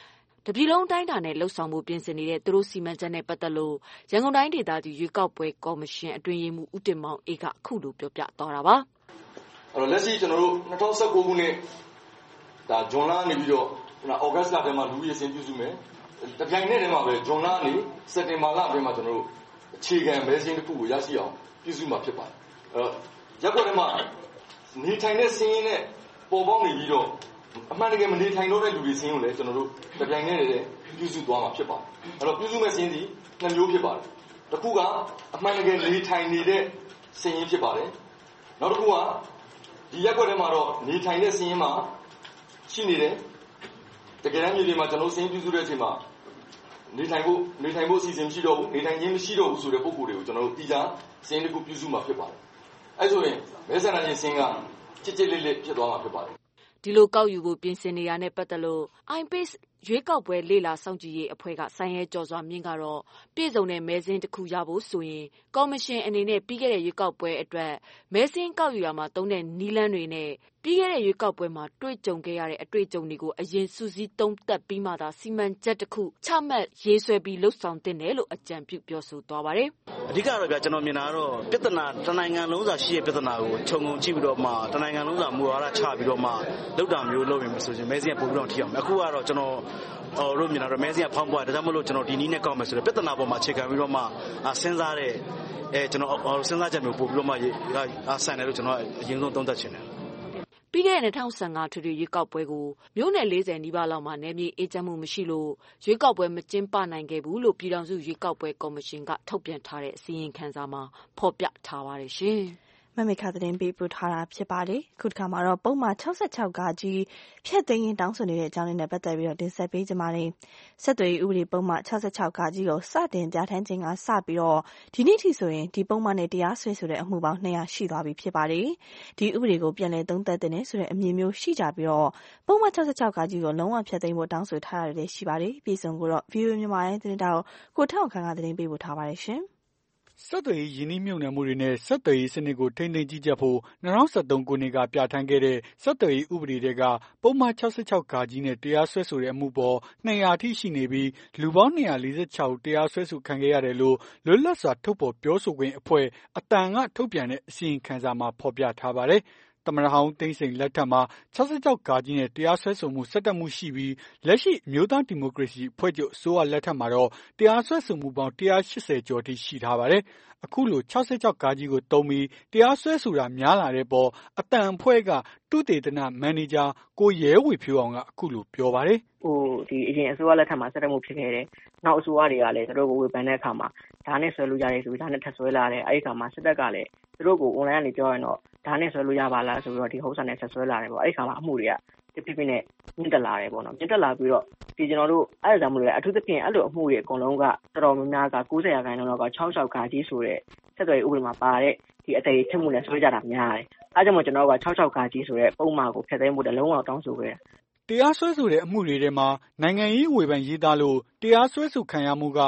Speaker 10: တပြည်လုံးတိုင်းတာနဲ့လှုပ်ဆောင်မှုပြင်ဆင်နေတဲ့သူတို့စီမံချက်နဲ့ပတ်သက်လို့ရန်ကုန်တိုင်းဒေသကြီးရွေးကောက်ပွဲကော်မရှင်အတွင်းရေးမှူးဦးတင်မောင်အေးကအခုလိုပြောပြသွားတာပါ
Speaker 11: လက်ရှိကျွန်တော်တို့2019ခုနှစ်ဒါဂျွန်လနေပြီးတော့ဩဂတ်စ်လထဲမှာလူရေးစင်ပြုစုမယ်တပြိုင်နက်တည်းမှာပဲဂျွန်လနေစက်တင်ဘာလအတွင်းမှာကျွန်တော်တို့အခြေခံမဲစင်းတစ်ခုကိုရရှိအောင်ပြုစုမှာဖြစ်ပါတယ်ရပ်ကွက်ထဲမှာနေထိုင်တဲ့စင်းရင်းနဲ့ပေါ်ပေါက်နေပြီးတော့အမှန်တကယ်မနေထိုင်တော့တဲ့လူတွေစင်းကိုလည်းကျွန်တော်တို့တပြိုင်နက်တည်းပြုစုသွားမှာဖြစ်ပါတယ်အဲ့တော့ပြုစုမဲ့စင်းစီ2မျိုးဖြစ်ပါတယ်တစ်ခုကအမှန်တကယ်နေထိုင်နေတဲ့စင်းရင်းဖြစ်ပါတယ်နောက်တစ်ခုကဒီရက်ွက်ထဲမှာတော့နေထိုင်တဲ့စင်းရင်းမှာရှိနေတယ်တကယ်တမ်းမြေပြင်မှာကျွန်တော်စင်းပြုစုတဲ့အချိန်မှာနေထိုင်ဖို့အစီအစဉ်မရှိတော့ဘူးနေထိုင်ခြင်းမရှိတော့ဘူးဆိုတဲ့ပုံကိုယ်တွေကိုကျွန်တော်တို့တီးစားစင်းတစ်ခုပြုစုမှာဖြစ်ပါတယ်အဲဆိုရင်မဲဆန္ဒရှင်စင်းကချစ်ချစ်လေးလေးဖြစ်သွားမှာဖြစ်ပါတယ်
Speaker 10: ဒီလိုကောက်ယူဖို့ပြင်ဆင်နေရတဲ့ပတ်သက်လို့ iPace ရွေးကောက်ပွဲလေ့လာစောင့်ကြည့်ရေးအဖွဲ့ကဆိုင်ရဲကျော်စွာမြင့်ကတော့ပြည်စုံတဲ့မဲစင်းတစ်ခုရဖို့ဆိုရင်ကော်မရှင်အနေနဲ့ပြီးခဲ့တဲ့ရွေးကောက်ပွဲအတွက်မဲစင်းကောက်ယူရမှာတုံးတဲ့နီလန်းတွေနဲ့ပြီးခဲ့တဲ့ရွေးကောက်ပွဲမှာတွေ့ကြုံခဲ့ရတဲ့အတွေ့အကြုံတွေကိုအရင်စုစည်းသုံးသပ်ပြီးမှသာစီမံချက်တစ်ခုချမှတ်ရေးဆွဲပြီးလှုပ်ဆောင်သင့်တယ်လို့အကြံပြုပြောဆိုသွားပါတယ်
Speaker 12: အဓိကတော့ဗျာကျွန်တော်မြင်တာကတော့ပြဿနာတနိုင်ငံလုံးစာရှိတဲ့ပြဿနာကိုခြုံငုံကြည့်ပြီးတော့မှတနိုင်ငံလုံးစာမူဝါဒချပြီးတော့မှလောက်တာမျိုးလုပ်ရင်မဆိုရင်မဲစင်းကပို့ပြီးတော့ထိအောင်အခုကတော့ကျွန်တော်တို့မြင်တာတော့မဲစင်းကဖောင်းပွားတယ်ဒါကြောင့်မလို့ကျွန်တော်ဒီနည်းနဲ့ကောက်မယ်ဆိုတော့ပြဿနာပေါ်မှာအခြေခံပြီးတော့မှစဉ်းစားတဲ့ကျွန်တော်စဉ်းစားချက်မျိုးပို့ပြီးတော့မှဆန်တယ်လို့ကျွန်တော်အရင်ဆုံးသုံးသပ်ချင်တယ်
Speaker 10: ပြီးခဲ့တဲ့2015ထွေထွေရွေးကောက်ပွဲကိုမြို့နယ်40နီးပါးလောက်မှာနယ်မြေအေးချမ်းမှုမရှိလို့ရွေးကောက်ပွဲမကျင်းပနိုင်ခဲ့ဘူးလို့ပြည်ထောင်စုရွေးကောက်ပွဲကော်မရှင်ကထုတ်ပြန်ထားတဲ့အစီရင်ခံစာမှာဖော်ပြထားပါတယ်ရှင်။
Speaker 2: မမေခသတင်းပေးပို့ထားတာဖြစ်ပါတယ်။ခုတစ်ခါမှာတော့ပုံမှန်66ကကြီးဖျက်သိမ်းရင်တောင်းဆိုနေတဲ့အကြောင်းနဲ့ပတ်သက်ပြီးတော့တင်ဆက်ပေးကြပါမယ်။ဆက်သွယ်ရေးဥပဒေပုံမှန်66ကကြီးကိုစတင်ပြဋ္ဌာန်းခြင်းကစပြီးတော့ဒီနေ့ထိဆိုရင်ဒီပုံမှန်နဲ့တရားစွဲဆိုတဲ့အမှုပေါင်း200ရှိသွားပြီဖြစ်ပါတယ်။ဒီဥပဒေကိုပြန်လည်သုံးသပ်တဲ့ဆိုတဲ့အမြင်မျိုးရှိကြပြီးတော့ပုံမှန်66ကကြီးကိုလုံးဝဖျက်သိမ်းဖို့တောင်းဆိုထားရတယ်ရှိပါတယ်။ပြည်စုံကိုတော့ VOA မြန်မာတိုင်းသတင်းတောက်ကိုထောက်ခန့်ကသတင်းပေးပို့ထားပါတယ်ရှင်။
Speaker 13: ဆက်သွယ်ရေးယင်းနှိမ့်မြုပ်နှံမှုတွေနဲ့ဆက်သွယ်ရေးစနစ်ကိုထိန်းသိမ်းကြီးကြပ်ဖို့2013ခုနှစ်ကပြဋ္ဌာန်းခဲ့တဲ့ဆက်သွယ်ရေးဥပဒေတွေကပုံမှန်66ကကြီးနဲ့တရားစွဲဆိုတဲ့အမှုပေါ်200ထိရှိနေပြီးလူပေါင်း246ဦးတရားစွဲဆိုခံခဲ့ရတယ်လို့လွတ်လပ်စွာထုတ်ဖော်ပြောဆိုခွင့်အဖွဲ့အတန်ကထုတ်ပြန်တဲ့အစီရင်ခံစာမှာဖော်ပြထားပါတယ်။သမ္မတဟောင်းသိန်းစိန်လက်ထက်မှာ66ကကြီးနဲ့တရားစွဲဆိုမှု17မှုရှိပြီးလက်ရှိအမျိုးသားဒီမိုကရေစီအဖွဲ့ချုပ်အစိုးရလက်ထက်မှာတော့တရားစွဲဆိုမှုပေါင်း180ကျော်ထိရှိထားပါတယ်။အခုလို66ကကြီးကိုတုံးပြီးတရားစွဲဆိုတာများလာတဲ့ပေါ်အတန်အဖွဲ့ကတုတေသနမန်နေဂျာကိုရဲဝေဖြိုးအောင်ကအခုလိုပြောပါတယ်
Speaker 14: ။ဒီအရင်အစိုးရလက်ထက်မှာ17မှုဖြစ်ခဲ့တယ်။နောက်အစိုးရတွေကလည်းသူတို့ကိုဝေဖန်တဲ့အခါမှာဒါနဲ့ဆွဲလို့ရတယ်ဆိုပြီးဒါနဲ့ထပ်ဆွဲလာတယ်။အဲ့ဒီအခါမှာစစ်တပ်ကလည်းသူတို့ကို online ကနေပြောရင်တော့ဒါနဲ့ဆွဲလို့ရပါလားဆိုပြီးတော့ဒီဟုတ်ဆန်နဲ့ဆက်ဆွဲလာတယ်ပေါ့အဲ့ဒီခါမှာအမှုတွေကတဖြည်းဖြည်းနဲ့မြင့်တက်လာတယ်ပေါ့နော်မြင့်တက်လာပြီးတော့ဒီကျွန်တော်တို့အဲ့ဒါကြောင့်မလို့အထူးသဖြင့်အဲ့လိုအမှုတွေအကုန်လုံးကတော်တော်များများက90%လောက်က66ကကြီးဆိုတဲ့ဆက်သွယ်ရေးဥပဒေမှာပါတဲ့ဒီအသေးချက်မှုနဲ့ဆွဲကြတာများတယ်အဲ့ကြောင့်မို့ကျွန်တော်တို့က66ကကြီးဆိုတဲ့ပုံမှန်ကိုဖျက်သိမ်းဖို့တလုံးဝတောင်းဆိုခဲ့တယ်
Speaker 13: တရားစွဲဆိုတဲ့အမှုတွေထဲမှာနိုင်ငံရေးဝေဖန်ရေးသားလို့တရားစွဲဆိုခံရမှုက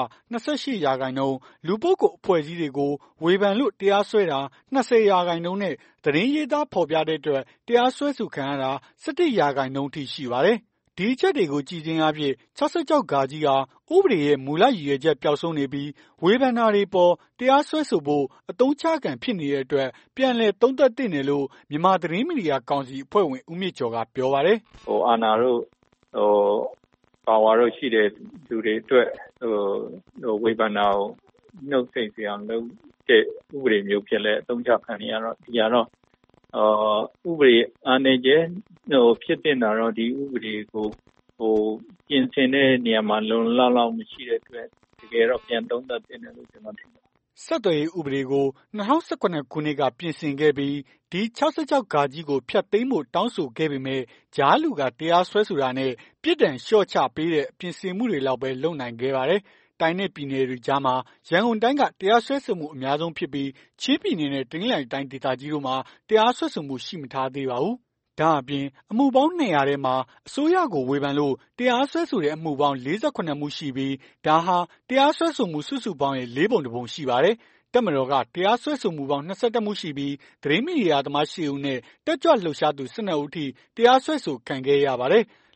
Speaker 13: 28%လူပုဂ္ဂိုလ်အဖွဲ့အစည်းတွေကိုဝေဖန်လို့တရားစွဲတာ20%နဲ့သတင်းရေးသားဖော်ပြတဲ့အတွက်တရားစွဲဆိုခံရတာ17%ထိရှိပါတယ်။ဒီအချက်တွေကိုကြည်ချင်းအဖြစ်66ကကြီးဟာဥပဒေရဲ့မူလရည်ရွယ်ချက်ပျောက်ဆုံးနေပြီးဝေဖန်တာတွေပေါ်တရားစွဲဆိုဖို့အသုံးချခံဖြစ်နေတဲ့အတွက်ပြန်လည်သုံးသပ်သင့်တယ်လို့မြန်မာသတင်းမီဒီယာကောင်စီအဖွဲ့ဝင်ဦးမြင့်ကျော်ကပြောပါတယ်
Speaker 9: ။အာဏာတို့ပါဝါတို့ရှိတဲ့လူတွေအတွက်ဝေဖန်တာကိုနှုတ်ဆက်စီအောင်လုပ်တဲ့ဥပဒေမျိုးဖြစ်လဲအသုံးချခံရတော့ဒီကတော့ဥပဒေအားနည်းချက်ဖြစ်တင်တာတော့ဒီဥပဒေကိုပြင်ဆင်တဲ့နေရာမှာလုံလောက်မရှိတဲ့အတွက်တကယ်တော့ပြန်သုံးသပ်တင်တယ်လို့ကျွန်တော်ထင်တယ်
Speaker 13: ဆက်သွယ်ရေးဥပဒေကို2018ခုနှစ်ကပြင်ဆင်ခဲ့ပြီးဒီ66ကကြီးကိုဖျက်သိမ်းဖို့တောင်းဆိုခဲ့ပေမဲ့ကြားလူကတရားစွဲဆိုတာနဲ့ပြစ်ဒဏ်လျှော့ချပေးတဲ့ပြင်ဆင်မှုတွေလောက်ပဲလုပ်နိုင်ခဲ့ပါတယ်။တိုင်းနဲ့ပြည်နယ်တွေကြားမှာရန်ကုန်တိုင်းကတရားစွဲဆိုမှုအများဆုံးဖြစ်ပြီးချင်းပြည်နယ်နဲ့တနင်္သာရီတိုင်းဒေသကြီးတို့မှာတရားစွဲဆိုမှုရှိမထားသေးပါဘူး။ဒါအပြင်အမှုပေါင်း200ထဲမှာအစိုးရကိုဝေဖန်လို့တရားစွဲဆိုတဲ့အမှုပေါင်း48မှုရှိပြီးဒါဟာတရားစွဲဆိုမှုစုစုပေါင်းရဲ့4ပုံ1ပုံရှိပါတယ်။တပ်မတော်ကတရားစွဲဆိုမှုပေါင်း21မှုရှိပြီးသတင်းမီဒီယာသမား10ဦးနဲ့တက်ကြွလှုပ်ရှားသူ12ဦးထိတရားစွဲဆိုခံခဲ့ရပါတယ်။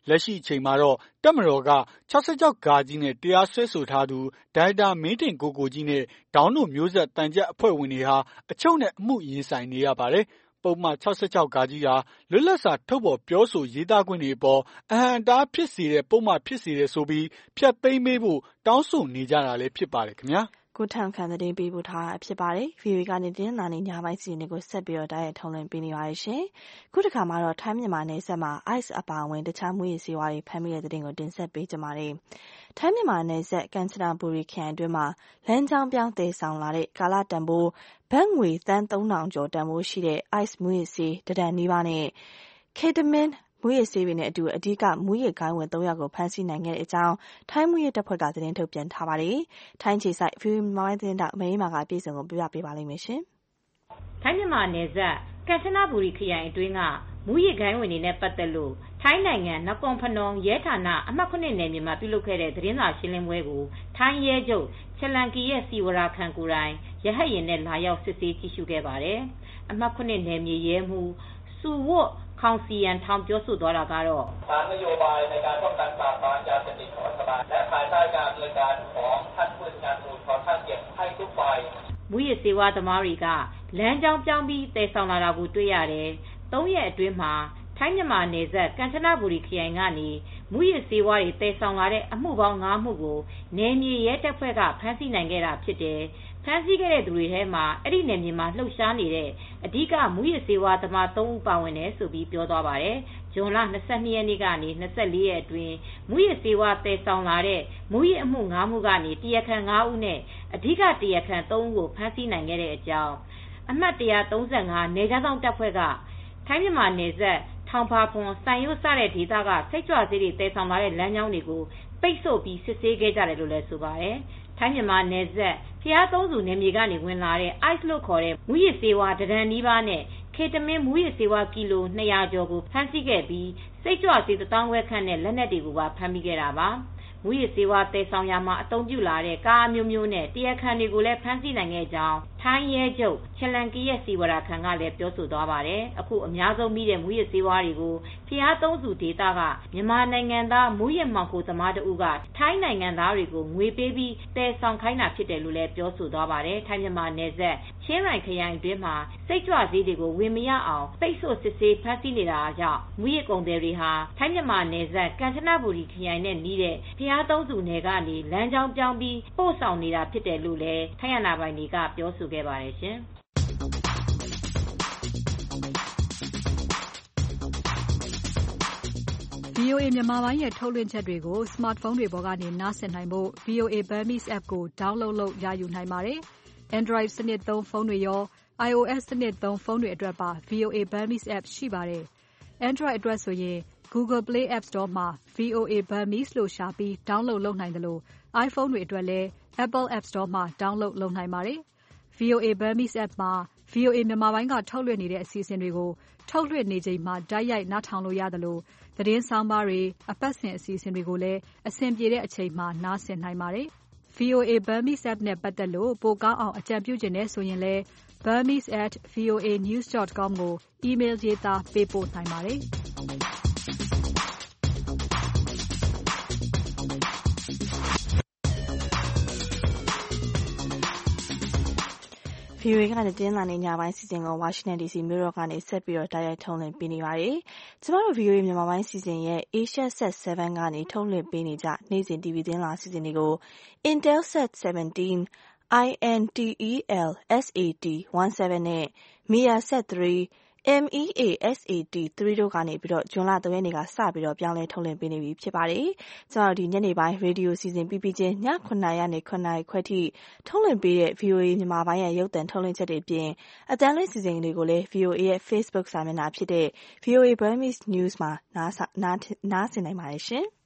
Speaker 13: လက်ရှိအချိန်မှာတော့တပ်မတော်က66 ဃကြီးနဲ့တရားစွဲဆိုထားသူဒါရိုက်တာမင်းတင်ကိုကြီးနဲ့ဒေါင်းတို့မျိုးဆက်တန်ကြပ်အဖွဲ့ဝင်တွေဟာအချုပ်နဲ့အမှုရင်ဆိုင်နေရပါတယ်။ပုံမှန်66 ဃကြီးဟာလွတ်လပ်စွာထုတ်ဖော်ပြောဆိုရေးသားခွင့်တွေအပေါ်အဟန့်အတားဖြစ်စေတဲ့ပုံမှန်ဖြစ်စေတဲ့ဆိုပြီးဖျက်သိမ်းပေးဖို့တောင်းဆိုနေကြတာလည်းဖြစ်ပါတယ်ခင်ဗျာ။
Speaker 2: ကိုထောင်ခံသတင်းပေးပို့ထားတာဖြစ်ပါတယ်။ VOA ကနေတင်းလာနေညပိုင်းစီနေကိုဆက်ပြီးတော့တိုက်ရိုက်ထုံးလွှင့်ပေးနေပါရရှင်။ခုတစ်ခါမှာတော့ထိုင်းမြန်မာနယ်စပ်မှာ ICE အပါအဝင်တခြားမူရည်စေဝါတွေဖမ်းမိတဲ့သတင်းကိုတင်ဆက်ပေးကြပါမယ်။ထိုင်းမြန်မာနယ်စပ်ကန်ချနာဘူရီခရိုင်အတွင်းမှာလမ်းကြောင်းပြောင်းတည်ဆောင်လာတဲ့ကာလတန်ဖိုးဘတ်ငွေသန်း3000ကျော်တန်ဖိုးရှိတဲ့ ICE မူရည်စေတဒန်နီးပါးနဲ့ Ketamineမူရည်ဆေးတွေနဲ့အတူအဓိကမူရည်ဂိုင်းဝင်3ယောက်ကိုဖမ်းဆီးနိုင်ခဲ့တဲ့အကြောင်းထိုင်းမူရည်တပ်ဖွဲ့ကသတင်းထုတ်ပြန်ထားပါတယ်။ထိုင်းခြေစိုက် VOA မြန်မာပိုင်းသတင်းတောက်အမေရိမာကပြည်စုံကိုပြပြပေးပါလိမ့်မယ်ရှင်
Speaker 15: ။ထိုင်းမြန်မာနယ်စပ်ကန်ချနာဘူရီခရိုင်အတွင်းကမူရည်ဂိုင်းဝင်တွေနဲ့ပတ်သက်လို့ထိုင်းနိုင်ငံနကွန်ဖနွန်ရဲဌာနအမှတ်9နယ်မြေမှာပြုလုပ်ခဲ့တဲ့သတင်းစာရှင်းလင်းပွဲကိုထိုင်းရဲချုပ်ချလန်ကီရဲ့စီဝရာခံကိုယ်တိုင်ရဟတ်ယာဉ်နဲ့လာရောက်စစ်ဆေးကြည့်ရှုခဲ့ပါတယ်။အမှတ်9နယ်မြေရဲမှူးစူဝတ်ခေါင်စီယန်ထောင်ပြောဆိုသွားတာကတော့နโยบายในการป้องกันปราบปรามยาเสพติดของรัฐบาลและภายใต้การดำเนินการของท่านผู้จัดการตำรวจของท่านเก็บให้ทุกฝ่ายမူရည်စေဝါသမားတွေကလမ်းကြောင်းပြောင်းပြီးတည်ဆောင်လာတာကိုတွေ့ရတယ်။၃ရက်အတွင်းမှာထိုင်းမြန်မာနယ်စပ်ကန်ချနာဘူရီခရိုင်ကနေမူရည်စေဝါတွေတည်ဆောင်လာတဲ့အမှုပေါင်း5မှုကိုနယ်မြေရဲတပ်ဖွဲ့ကဖမ်းဆီးနိုင်ခဲ့တာဖြစ်တယ်။ဖမ်းဆီးခဲ့တဲ့သူတွေထဲမှာအဲ့ဒီနယ်မြေမှာလှုပ်ရှားနေတဲ့အဓိကမူရည်စေဝါသမား3ဦးပါဝင်တယ်ဆိုပြီးပြောသွားပါတယ်။ဇွန်လ22ရက်နေ့ကနေ24ရက်အတွင်းမူရည်စေဝါတည်ဆောင်လာတဲ့မူရည်အမှု5မှုကနေတရားခံ5ဦးနဲ့အဓိကတရားခံ3ဦးကိုဖမ်းဆီးနိုင်ခဲ့တဲ့အကြောင်းအမှတ်135နယ်ခြားစောင့်တပ်ဖွဲ့ကထိုင်းမြန်မာနယ်စပ်ထောင်ဖာဖွန်ဆိုင်ရွတ်စတဲ့ဒေသကစိတ်ကြွဆေးတွေတည်ဆောင်လာတဲ့လမ်းကြောင်းတွေကိုပိတ်ဆို့ပြီးစစ်ဆေးခဲ့ကြတယ်လို့လည်းဆိုပါတယ်။ထိုင်းမြန်မာနယ်စပ်ဖျားသုံးစုနယ်မြေကနေဝင်လာတဲ့ ICE လို့ခေါ်တဲ့မူရည်စေဝါတဒန်နီးပါးနဲ့ကေတမင်းမူရည်စေဝါကီလို200ကျော်ကိုဖမ်းဆီးခဲ့ပြီးစိတ်ကြွဆေး1000ခွဲခန့်နဲ့လက်နက်တွေကိုပါဖမ်းမိခဲ့တာပါ။မူရည်စေဝါတည်ဆောင်ရာမှာအသုံးပြုလာတဲ့ကားမျိုးမျိုးနဲ့တရားခံတွေကိုလည်းဖမ်းဆီးနိုင်ခဲ့ကြောင်းထိုင်းရဲချုပ်ချလန်ကီရဲ့စီဝရာခံကလည်းပြောဆိုသွားပါတယ်။အခုအများဆုံးမိတဲ့မူရည်စေဝါတွေကိုဖျားသုံးစုဒေသကမြန်မာနိုင်ငံသားမူရည်မှောင်ခိုသမားတို့ကထိုင်းနိုင်ငံသားတွေကိုငွေပေးပြီးတည်ဆောင်ခိုင်းတာဖြစ်တယ်လို့လည်းပြောဆိုသွားပါတယ်။ထိုင်းမြန်မာနယ်စပ်ချင်းရိုင်ခရိုင်အတွင်းမှာစိတ်ကြွဆေးတွေကိုဝင်မရအောင်ပိတ်ဆို့စစ်ဆေးဖမ်းဆီးနေတာကြောင့်မူရည်ကုန်သည်တွေဟာထိုင်းမြန်မာနယ်စပ်ကန်ချနဘူရီခရိုင်နဲ့နီးတဲ့ဖျားသုံးစုနယ်ကနေလမ်းကြောင်းပြောင်းပြီးပို့ဆောင်နေတာဖြစ်တယ်လို့လည်းထိုင်းအာဏာပိုင်တွေကပြောဆိုခဲ့ပါတယ်ရှင်။
Speaker 16: VOA မြန်မာပိုင်းရဲ့ထုတ်လွှင့်ချက်တွေကို smartphone တွေပေါ်ကနေနားဆင်နိုင်ဖို့ VOA Burmese app ကို download လုပ်ရယူနိုင်ပါတယ်။ Android စနစ်သုံးဖုန်းတွေရော iOS စနစ်သုံးဖုန်းတွေအတွက်ပါ VOA Burmese app ရှိပါတယ်။ Android အတွက်ဆိုရင် Google Play App Store မှာ VOA Burmese လို့ရှာပြီး download လုပ်နိုင်တယ်လို့ iPhone တွေအတွက်လည်း Apple App Store မှာ download လုပ်နိုင်ပါတယ်။ VOA Burmese app မှာ VOA မြန်မာပိုင်းကထုတ်လွှင့်နေတဲ့အစီအစဉ်တွေကိုထုတ်လွှင့်နေချိန်မှာတိုက်ရိုက်နားထောင်လို့ရတယ်လို့သတင်းဆောင်မတွေအပတ်စဉ်အစီအစဉ်တွေကိုလည်းအဆင်ပြေတဲ့အချိန်မှာနားဆင်နိုင်ပါတယ်။ VOA Burmese app နဲ့ပတ်သက်လို့ပိုကောင်းအောင်အကြံပြုချင်တယ်ဆိုရင်လည်း burmese@voanews.com ကို email ရေးသားပေးပို့နိုင်ပါတယ်။
Speaker 2: VOA ကနေတင်းလာနေညပိုင်းစီစဉ်ကို Washington DC မြို့တော်ကနေဆက်ပြီးတော့တိုက်ရိုက်ထုံးလွှင့်ပေးနေပါတယ်။ကျမတို့ VOA မြန်မာပိုင်းစီစဉ်ရဲ့ Asia Set 7ကနေထုံးလွှင့်ပေးနေကြနေ့စဉ် TV သတင်းလာစီစဉ်တွေကို Intelsat 17, INTEL SAT 17နဲ့ Measat 3, MEASAT 3တို့ကနေပြီးတော့ဇွန်လ3ရက်နေ့ကစပြီးတော့ပြောင်းလဲထုတ်လွှင့်ပေးနေပြီဖြစ်ပါတယ်။ကျွန်တော်ဒီညနေပိုင်းရေဒီယိုစီစဉ်ပြီးချင်းည9:00နာရီကနေ9:00နာရီခွဲထိထုတ်လွှင့်ပေးတဲ့ VOA မြန်မာပိုင်းရဲ့ရုပ်သံထုတ်လွှင့်ချက်တွေပြင်အတန်းလေးစီစဉ်တွေကိုလည်း VOA ရဲ့ Facebook စာမျက်နှာဖြစ်တဲ့ VOA Burmese News မှာနားဆင်နိုင်ပါတယ်ရှင်။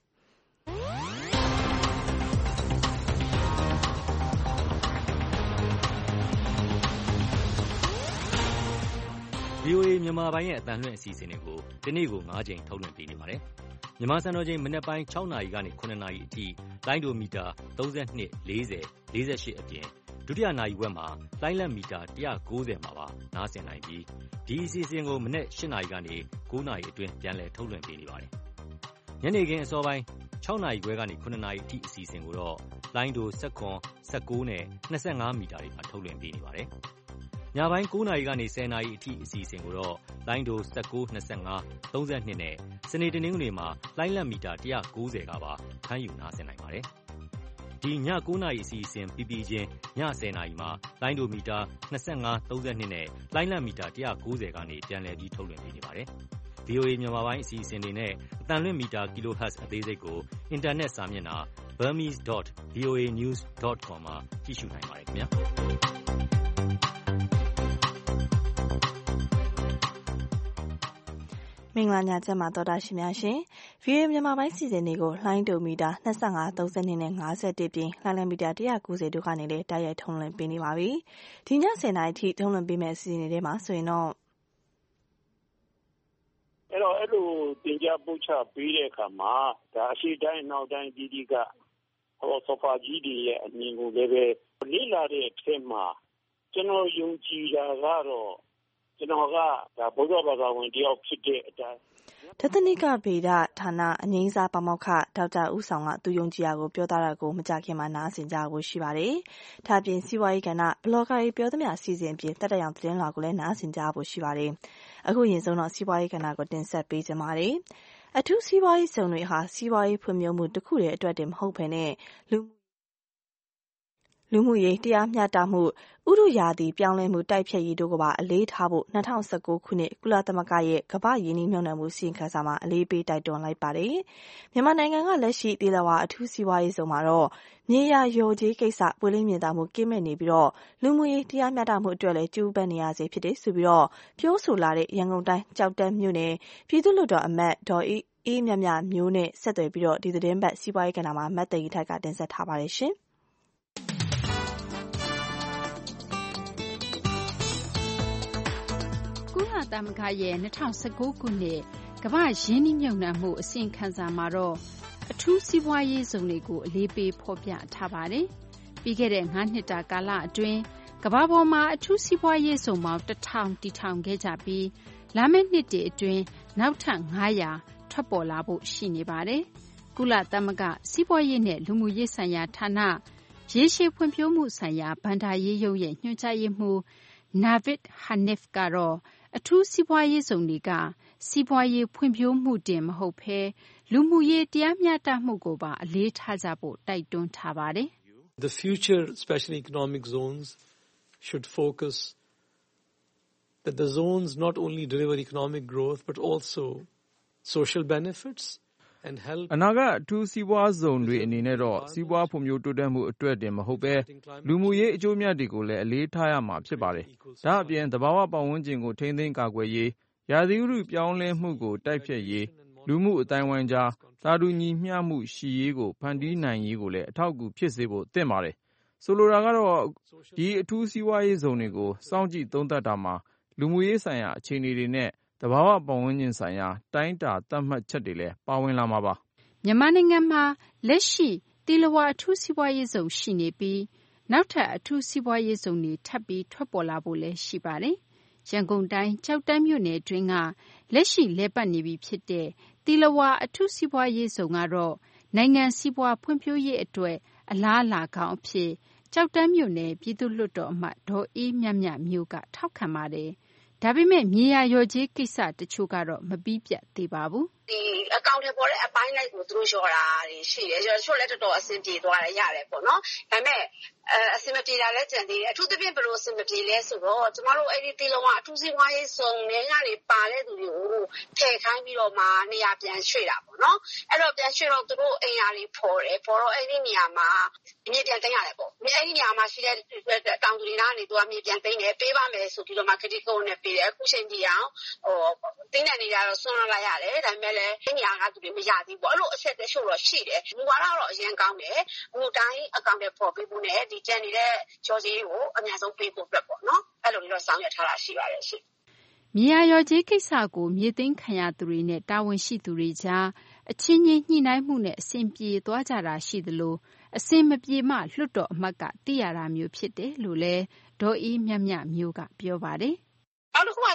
Speaker 17: VOA မြန်မာပိုင်းရဲ့အတန်လွှင့်အစီအစဉ်တွေကိုဒီနေ့ကို9ချိန်ထုတ်လွှင့်ပေးနေပါတယ်။မြန်မာစံတော်ချိန်မနက်ပိုင်း6နာရီကနေ9နာရီအထိလိုင်းဒိုမီတာ32 40 48အပြင်ဒုတိယနာရီဝက်မှာလိုင်းလက်မီတာ190မှာပါနားဆင်နိုင်ပြီးဒီအစီအစဉ်ကိုမနက်8နာရီကနေ9နာရီအတွင်းပြန်လည်ထုတ်လွှင့်ပေးနေပါတယ်။ညနေခင်းအစောပိုင်း6နာရီခွဲကနေ9နာရီအထိအစီအစဉ်ကိုတော့လိုင်းဒို19 19နဲ့25မီတာတွေမှာထုတ်လွှင့်ပေးနေပါတယ်။ညပိုင်း9နာရီကနေ10နာရီအထိအစီအစဉ်ကိုတော့လိုင်းဒို19 25 32နဲ့စနေတနင်္ဂနွေမှာလိုင်းလက်မီတာ190ကပါဖမ်းယူနားဆင်နိုင်ပါတယ်။ဒီည9နာရီအစီအစဉ်ပြီးချင်းည10နာရီမှာလိုင်းဒိုမီတာ25 32နဲ့လိုင်းလက်မီတာ190ကနေပြန်လည်ပြီးထုတ်လွှင့်ပေးနေပါတယ်။ VOA မြန်မာပိုင်းအစီအစဉ်တွေနဲ့အတန်လွင့်မီတာ kHz အသေးစိတ်ကိုအင်တာနက်စာမျက်နှာ burmese.voanews.com မှာကြည့်ရှုနိုင်ပါတယ်ခင်ဗျာ
Speaker 2: မင်္ဂလာညချမ်းပါတော်တာရှင်များရှင် VOA မြန်မာပိုင်းစီစဉ်တွေကိုလိုင်းဒိုမီတာ25 32နဲ့51ပြင်လိုင်းလံမီတာ190တို့ကနေလည်းတိုက်ရိုက်ထုံးလွှင့်ပေးနေပါပြီဒီည10:00နာရီထိထုံးလွှင့်ပေးမယ့်အစီအစဉ်တွေမှာဆိုရင်တော့
Speaker 9: အဲ့လိုတင်ကြပို့ချပေးတဲ့အခါမှာဒါအရှိတိုင်းနောက်တိုင်းဒီကဆော်ဖာကြီးတွေရဲ့အမြင်ကိုလည်းပဲလေ့လာတဲ့အထက်မှာကျွန်တော်ယုံကြည်တာကတော့ကျွန်တော်ကဒါဗုဒ္ဓဘာသာဝင်တယောက်ဖြစ်တဲ့အတိုင်း
Speaker 2: တသနိကဗေဒဌာနအငိမ့်စားပါမောက္ခဒေါက်တာဦးဆောင်ကသူယုံကြည်ရာကိုပြောသားတာကိုမကြခင်မှာနားဆင်ကြဖို့ရှိပါတယ်။ဒါပြင်စီးပွားရေးကဏ္ဍဘလော့ဂါတွေပြောသမျှအစီအစဉ်အပြင်တက်တက်ရောင်သတင်းလွှာကိုလည်းနားဆင်ကြဖို့ရှိပါတယ်။အခုရင်ဆုံးတော့စီးပွားရေးကဏ္ဍကိုတင်ဆက်ပေးကြပါမယ်။အထူးစီးပွားရေးဇုံတွေဟာစီးပွားရေးဖွံ့ဖြိုးမှုတစ်ခုတည်းအတွက်တင်မဟုတ်ဘဲနဲ့လူမှုရေးတရားမျှတမှုဥတုရာသီပြောင်းလဲမှုတိုက်ဖျက်ရေးတို့ကိုပါအလေးထားဖို့2019ခုနှစ်ကုလသမဂ္ဂရဲ့ကမ္ဘာ့ရင်းနှီးမြှုပ်နှံမှုစီရင်ခံစာမှာအလေးပေးတိုက်တွန်းလိုက်ပါတယ်။မြန်မာနိုင်ငံကလက်ရှိသီလဝါအထူးစီးပွားရေးဇုံမှာတော့မြေယာလျော်ကြေးကိစ္စပွင့်လင်းမြင်သာမှုကင်းမဲ့နေပြီးတော့လူမှုရေးတရားမျှတမှုအတွက်လည်းကြိုးပမ်းနေရစေဖြစ်တယ်ဆိုပြီးတော့ပြောဆိုလာတဲ့ရန်ကုန်တိုင်းကြောက်တန်းမြို့နယ်ပြည်သူ့လွှတ်တော်အမတ်ဒေါ်အေးမြမြမျိုးနဲ့ဆက်သွယ်ပြီးတော့ဒီသတင်းပတ်စီးပွားရေးကဏ္ဍမှာမတ်သိန်းထိုက်ကတင်ဆက်ထားပါတယ်ရှင်။
Speaker 18: ကုလသမဂ္ဂရဲ့2019ခုနှစ်ကမ္ဘာ့ရင်းနှီးမြှုပ်နှံမှုအစီရင်ခံစာမှာတော့အထူးစီးပွားရေးဇုံတွေကိုအလေးပေးဖော်ပြထားပါတယ်။ပြီးခဲ့တဲ့9နှစ်တာကာလအတွင်းကမ္ဘာပေါ်မှာအထူးစီးပွားရေးဇုံပေါင်း1000တည်ထောင်ခဲ့ကြပြီးလာမယ့်နှစ်တွေအတွင်းနောက်ထပ်900ထွက်ပေါ်လာဖို့ရှိနေပါတယ်။ကုလသမဂ္ဂစီးပွားရေးနဲ့လူမှုရေးဆိုင်ရာဌာနရေရှည်ဖွံ့ဖြိုးမှုဆိုင်ရာဘဏ္ဍာရေးရုံးရဲ့ညွှန်ကြားရေးမှူးNavid Hanif ကတော့အထူးစီးပွားရေးဇုံတွေကစီးပွားရေးဖွံ့ဖြိုးမှုတင်မဟုတ်ဘဲလူမှုရေးတရားမျှတမှုကိုပါအလေးထားကြဖို့တိုက်တွန်းထားပါတယ်။
Speaker 19: The future special economic zones should focus that the zones not only deliver economic growth but also social benefits and help
Speaker 20: အနာဂတ်အထူးစီးပွားဇုံတွေအနေနဲ့တော့စီးပွားဖွံ့ဖြိုးတိုးတက်မှုအတွက်တင်မဟုတ်ဘဲလူမှုရေးအကျိုးမြတ်တွေကိုလည်းအလေးထားရမှာဖြစ်ပါတယ်။ဒါအပြင်သဘာဝပတ်ဝန်းကျင်ကိုထိန်းသိမ်းကာကွယ်ရေးရာသီဥတုပြောင်းလဲမှုကိုတိုက်ဖျက်ရေးလူမှုအတိုင်းဝိုင်းကြားသာတူညီမျှမှုရှိရေးကိုဖန်တီးနိုင်ရေးကိုလည်းအထောက်အကူဖြစ်စေဖို့သင့်ပါတယ်။ဆိုလိုတာကတော့ဒီအထူးစီးပွားရေးဇုံတွေကိုစောင့်ကြည့်သုံးသပ်တာမှာလူမှုရေးဆိုင်ရာအခြေအနေတွေနဲ့သဘာဝပတ်ဝန်းကျင်ဆိုင်ရာတိုင်းတာသတ်မှတ်ချက်တွေလည်းပါဝင်လာမှာပါ
Speaker 18: မြန်မာနိုင်ငံမှာလက်ရှိသီလဝါအထူးစီးပွားရေးဇုံရှိနေပြီးနောက်ထပ်အထူးစီးပွားရေးဇုံတွေထပ်ပြီးထွက်ပေါ်လာဖို့လည်းရှိပါတယ်။ရန်ကုန်တိုင်းကြောက်တန်းမြို့နယ်တွင်းကလက်ရှိလည်ပတ်နေပြီဖြစ်တဲ့သီလဝါအထူးစီးပွားရေးဇုံကတော့နိုင်ငံစီးပွားဖွံ့ဖြိုးရေးအတွက်အလားအလာကောင်းအဖြစ်ကြောက်တန်းမြို့နယ်ပြည်သူ့လွှတ်တော်အမတ်ဒေါ်အေးမြမြမျိုးကထောက်ခံပါတယ်။ဒါပေမဲ့မြေယာလျော်ကြေးကိစ္စတချို့ကတော့မပြီးပြတ်သေးပါဘူး
Speaker 21: ။ဒီအကောင့်ထဲပေါ်တဲ့အပိုင်းလိုက်ကိုသူတို့လျှော်တာရှိတယ်။ချို့လည်းတော်တော်အဆင်ပြေသွားတယ်ရတယ်ပေါ့နော်။ဒါပေမဲ့အဆင်မပြေတာလည်းကြံသေးတယ်။အထူးသဖြင့်ဘယ်လိုအဆင်မပြေလဲဆိုတော့ကျမတို့အဲ့ဒီတီလုံးကအထူးစီးပွားရေးစုံနေကနေပါတဲ့သူတွေကိုထည့်ခိုင်းပြီးတော့မှနေရာပြန်ရွှေ့တာပေါ့နော်။အဲ့တော့ပြန်ရွှေ့တော့သူတို့အိမ်ယာတွေဖော်တယ်။ဖော်တော့အဲ့ဒီနေရာမှာမြေပြန်သိမ်းရတယ်ပေါ့။အဲ့ဒီနေရာမှာရှိတဲ့တောင်သူတွေကနေသူကမြေပြန်သိမ်းတယ်ပေးပါမယ်ဆိုပြီးတော့မှခတိကုန်းနဲ့ပေးတယ်။အခုချိန်ကြီးအောင်တင်းတဲ့နေရာတော့ဆွန့်လွှတ်လိုက်ရတယ်။ဒါပေမဲ့လည်းဒီနေရာကသူတွေမရသေးဘူး။အဲ့လိုအချက်တချို့တော့ရှိတယ်။မူဝါဒတော့အရင်ကောင်းတယ်။မူတိုင်းအကောင့်တွေပေါ်ပေးဖို့နဲ့ဒီကျန်နေတဲ့ကြော်ကြီးကိုအများဆုံးပေးဖို့အတွက်ပေါ့နော်။အဲ့လိုမျိုးတော့ဆောင်ရွက်ထားတာရှိပါတယ်ရှင်
Speaker 18: ။မြေယာလျော်ကြေးကိစ္စကိုမြေသိမ်းခံရသူတွေနဲ့တာဝန်ရှိသူတွေကြားအချင်းချင်းညှိနှိုင်းမှုနဲ့အဆင်ပြေသွားကြတာရှိသလိုအဆင်မပြေမှလွှတ်တော်အမတ်ကသိရတာမျိုးဖြစ်တယ်လို့လည်းဒေါ်အေးမြမြမျိုးကပြောပါတယ်
Speaker 21: နောက်တစ်ခုက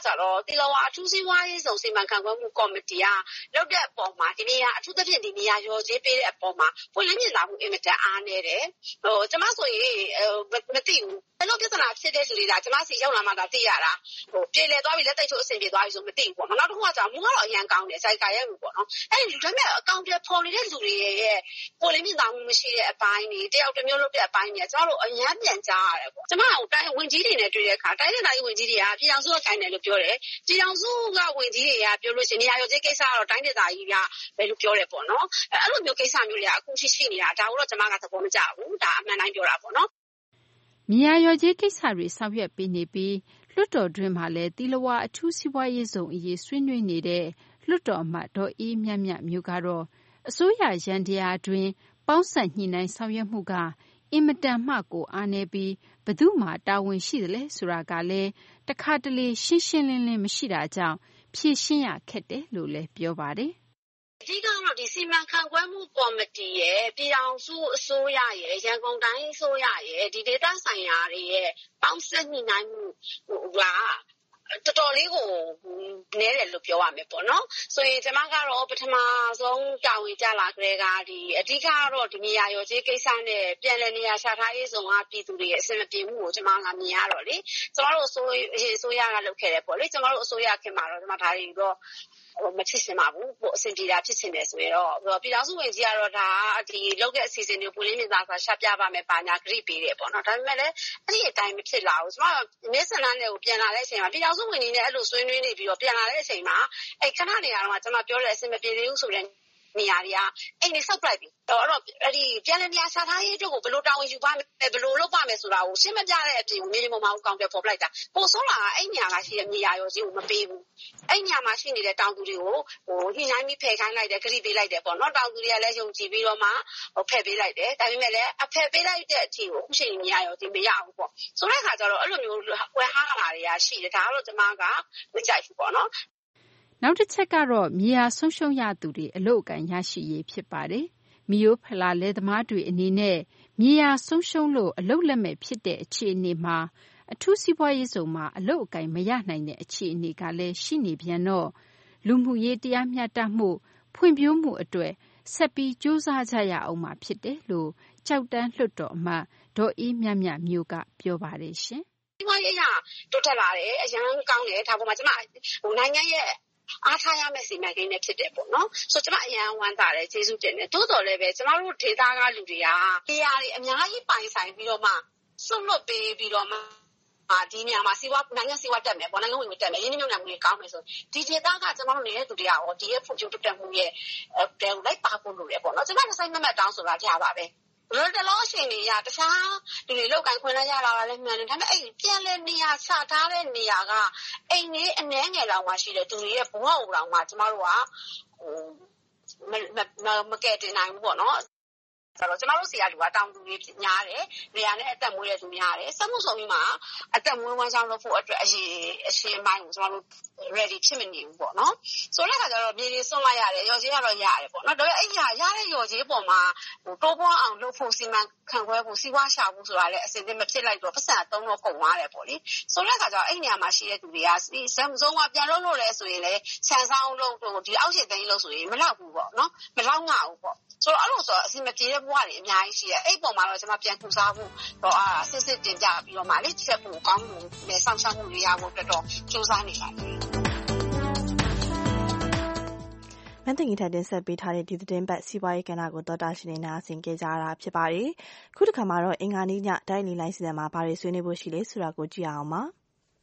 Speaker 21: ကြတော့တီလဝါအထူးစီးပွားရေးဆောင်စီမံခန့်ခွဲမှုကော်မတီကလောက်တဲ့အပေါ်မှာဒီနေရာအထူးသဖြင့်ဒီနေရာရော်ကြေးပေးတဲ့အပေါ်မှာပွင့်လင်းမြင်သာမှုအင်မတန်အားနည်းတယ်ကျမဆိုရင်မသိဘူးဘယ်လိုပြဿနာဖြစ်တဲ့လူတွေကကျမစီရောက်လာမှသာသိရတာပြေလည်သွားပြီလက်သိချိုးအဆင်ပြေသွားပြီဆိုမသိဘူးပေါ့နောက်တစ်ခုကကြာမူကတော့အရန်ကောင်းတယ်စိုက်ကရဲမှုပေါ့နော်အဲ့ဒီလူတွေမဲ့အကောင့်ပြပေါ်နေတဲ့လူတွေရဲ့ပွင့်လင်းမြင်သာမှုမရှိတဲ့အပိုင်းတွေတယောက်တစ်မျိုးလုပ်တဲ့အပိုင်းတွေကျမတို့အရန်ပြန်ကြားရတယ်ပေါ့ကျမတို့တိုင်းဝင်ကြီးတွေနဲ့တွေ့တဲ့အခါတိုင်းဒေသကြီးဝင်ကြီးတွေကပြည်အောင်စုကခိုင်းတယ်လို့ပြောတယ်ပြည်အောင်စုကဝင်ကြီးတွေကပြောလို့ရှိရင်နေရာရော်ကြေးကိစ္စကတော့တိုင်းဒေသကြီးကဘယ်လိုပြောတယ်ပေါ့နော်အဲ့လိုမျိုးကိစ္စမျိုးတွေကအခုရှိနေတာဒါကိုတော့ကျမကသဘောမကျဘူးဒါအမှန်တိုင်းပြောတာပေါ့နော်
Speaker 18: မြေယာလျော်ကြေးကိစ္စတွေဆောင်ရွက်ပေးနေပြီးလွှတ်တော်တွင်းမှာလည်းတီလဝါအထူးစီးပွားရေးဇုံအရေးဆွေးနွေးနေတဲ့လွှတ်တော်အမတ်ဒေါ်အေးမြတ်မြတ်မျိုးကတော့အစိုးရရန်တရားတွင်ပေါင်းစပ်ညှိနှိုင်းဆောင်ရွက်မှုကအင်မတန်မှကိုအားနည်းပြီးဘယ်သူမှတာဝန်ရှိတယ်လဲဆိုတာကလည်းတခါတလေရှင်းရှင်းလင်းလင်းမရှိတာကြောင့်ဖြေရှင်းရခက်တယ်လို့လည်းပြောပါတယ်
Speaker 21: အဓိကတော့ဒီစီမံခန့်ခွဲမှုကော်မတီရဲ့ပြည်အောင်စုအစိုးရရဲ့ရန်ကုန်တိုင်းအစိုးရရဲ့ဒီဒေသဆိုင်ရာတွေရဲ့ပေါင်းစပ်ညှိနှိုင်းမှုကတော်တော်လေးကိုနည်းတယ်လို့ပြောရမယ်ပေါ့နော်ဆိုရင်ကျွန်မကတော့ပထမဆုံးတာဝန်ကျလာကြတဲ့ကဒီအဓိကတော့ဒီနေရာရော်ကြေးကိစ္စနဲ့ပြန်လည်နေရာချထားရေးဆောင်ကပြည်သူတွေရဲ့အဆင်မပြေမှုကိုကျွန်မကမြင်ရတော့လေကျွန်တော်တို့အစိုးရကလုပ်ခဲ့တယ်ပေါ့လေကျွန်တော်တို့အစိုးရခင်မှာတော့ကျွန်မဒါတွေတော့မဖြစ်စင်ပါဘူးပို့အဆင်ပြေတာဖြစ်စင်တယ်ဆိုရင်တော့ပြည်တော်စုဝင်ကြီးကတော့ဒါဒီလောက်တဲ့အစီအစဉ်တွေပွင့်လင်းမြင်သာစွာရှင်းပြပါမယ်ပါညာဂရိပေးတယ်ပေါ့နော်ဒါပေမဲ့လည်းအဲ့ဒီအတိုင်းမဖြစ်လာဘူးကျွန်မမဲဆန္ဒနယ်ကိုပြန်လာတဲ့အချိန်မှာပြည်တော်စုဝင်ကြီးနဲ့အဲ့လိုဆွေးနွေးနေပြီးတော့ပြန်လာတဲ့အချိန်မှာအဲ့ခဏနေရာတော့ကျွန်မပြောတဲ့အဆင်မပြေသေးဘူးဆိုတဲ့နေရာတွေကအိမ်နေဆောက်ပလိုက်ပြီတော့အဲ့ဒီပြန်လည်နေရာချထားရေးတို့ကိုဘယ်လိုတာဝန်ယူပါမယ်ဘယ်လိုလုပ်ပါမယ်ဆိုတာကိုရှင်းမပြတဲ့အပြင်မြေပြင်ပေါ်မှာကောင်ပြဖော်ပလိုက်တာပို့ဆုံးလာအဲ့နေရာကရှိတဲ့နေရာရောကြီးကိုမပေးဘူးအဲ့နေရာမှာရှိနေတဲ့တောင်သူတွေကိုညှိနှိုင်းပြီးဖယ်ခိုင်းလိုက်တယ်ဂရိပေးလိုက်တယ်ပေါ့နော်တောင်သူတွေကလည်းယုံကြည်ပြီးတော့မှဖယ်ပေးလိုက်တယ်ဒါပေမဲ့လည်းအဖယ်ပေးလိုက်တဲ့အချိန်ကိုအခုချိန်နေရာရောကြီးမရဘူးပေါ့ဆိုတဲ့အခါကျတော့အဲ့လိုမျိုးဝယ်ဟားလာတွေကရှိတယ်ဒါကတော့ကျွန်မကမကြိုက်ဘူးပေါ့နော်
Speaker 18: နောက်တစ်ချက်ကတော့မြေယာဆုံးရှုံးရသူတွေအလို့အကန်ရရှိရေးဖြစ်ပါတယ်။မီယိုဖလာလယ်သမားတွေအနေနဲ့မြေယာဆုံးရှုံးလို့အလုပ်လက်မဲ့ဖြစ်တဲ့အခြေအနေမှာအထူးစီးပွားရေးစုံမှာအလို့အကန်မရနိုင်တဲ့အခြေအနေကလည်းရှိနေပြန်တော့လူမှုရေးတရားမျှတမှုဖွံ့ဖြိုးမှုအတွက်ဆက်ပြီးစူးစမ်းကြရအောင်မှာဖြစ်တယ်လို့ကြောက်တန်းလွှတ်တော်အမတ်ဒေါ်အေးမြတ်မြတ်မျိုးကပြောပါတယ်ရှင်
Speaker 21: ။ဒီမှာရတိုးတက်လာတယ်အရန်ကောင်းတယ်ဒါပေါ်မှာကျမနိုင်ငံရဲ့အားထားရမယ့်စီမံကိန်းနဲ့ဖြစ်တယ်ပေါ့နော်ဆိုတော့ကျမအရန်ဝမ်းသာတယ်ကျေးဇူးတင်တယ်တိုးတော်လည်းပဲကျမတို့ဒေသကလူတွေကနေရာတွေအများကြီးပိုင်ဆိုင်ပြီးတော့မှစွန့်လွတ်ပေးပြီးတော့မှဒီနေရာမှာစီးပွားနိုင်ငံစီးပွားတက်မယ်ပေါ့နိုင်ငံဝင်တက်မယ်ရင်းနှီးမြှုပ်နှံမှုတွေကောင်းမယ်ဆိုဒီဒေသကကျမတို့နေတဲ့သူတွေကရောဒီရဲ့ဖွံ့ဖြိုးတိုးတက်မှုရဲ့လိုက်ပါဖို့လိုတယ်ပေါ့နော်ကျမတို့ဆိုင်မမတ်တောင်းဆိုတာကြားပါပဲလောတလောအချိန်တွေရတခြားလူတွေလောက်ကန်ခွင့်လိုက်ရတာလည်းမှန်တယ်ဒါပေမဲ့အဲ့ပြန်လဲနေရာချထားတဲ့နေရာကအိမ်လေးအနှဲငယ်လောက်မှရှိတယ်သူတွေရဲ့ဘဝကိုတောင်မှကျမတို့ကမကဲတင်နိုင်ဘူးပေါ့နော်ဆိုတော့ကျမတို့ဆီကလူကတောင်သူတွေများတယ်နေရာနဲ့အသက်မွေးတဲ့သူများတယ်စက်မှုဆောင်ပြီးမှအသက်မွေးဝမ်းကြောင်းလုပ်ဖို့အတွက်အရှင်ပိုင်းကိုကျမတို့ ready ဖြစ်မနေဘူးပေါ့နော်ဆိုတဲ့အခါကျတော့မြေတွေစွန့်လိုက်ရတယ်ရော်ကြီးကတော့ရတယ်ပေါ့နော်ဒါပေမဲ့အဲ့ရတဲ့ရော်ကြီးပေါ်မှာတိုးပွားအောင်လုပ်ဖို့စီမံခန့်ခွဲဖို့စီးပွားရှာဖို့ဆိုတာလည်းအစဉ်အမဖြစ်လိုက်တော့ပတ်စံအသုံးတော့ကုန်သွားတယ်ပေါ့လေဆိုတဲ့အခါကျတော့အဲ့နေရာမှာရှိတဲ့သူတွေကစက်မှုဆောင်ကပြန်လုပ်လို့လဲဆိုရင်လည်းခြံဆောင်လုပ်ဒီအောက်ခြေသိမ်းလို့ဆိုရင်မလောက်ဘူးပေါ့နော်မလောက်ငါဘူးပေါ့ဆိုတော့အဲ့လိုဆိုအစဉ်မပြေတဲ့ဘဝတွေအများကြီးရှိတယ်အဲ့ပုံမှာတော့ကျွန်မပြန်ထူစားဖို့တော့စစ်တင်ပြပြီးတော့မှလေချက်ဖို့ကောင်းမှုနဲ့စောင့်ရှောက်မှုတွေရဖို့အတွက်တော့စူးစမ်းနေပါတယ်
Speaker 2: မန်တင်ကြီးထတင်ဆက်ပေးထားတဲ့ဒီသတင်းပတ်စီးပွားရေးကဏ္ဍကိုတော်တာရှင်နေနာဆင်ကြကြတာဖြစ်ပါတယ်ခုတစ်ခါမှာတော့အင်္ဂါနေ့ညဒိုင်းလီလိုင်းစီစဉ်မှာဘာတွေဆွေးနွေးဖို့ရှိလဲဆိုတာကိုကြည့်အောင်ပါ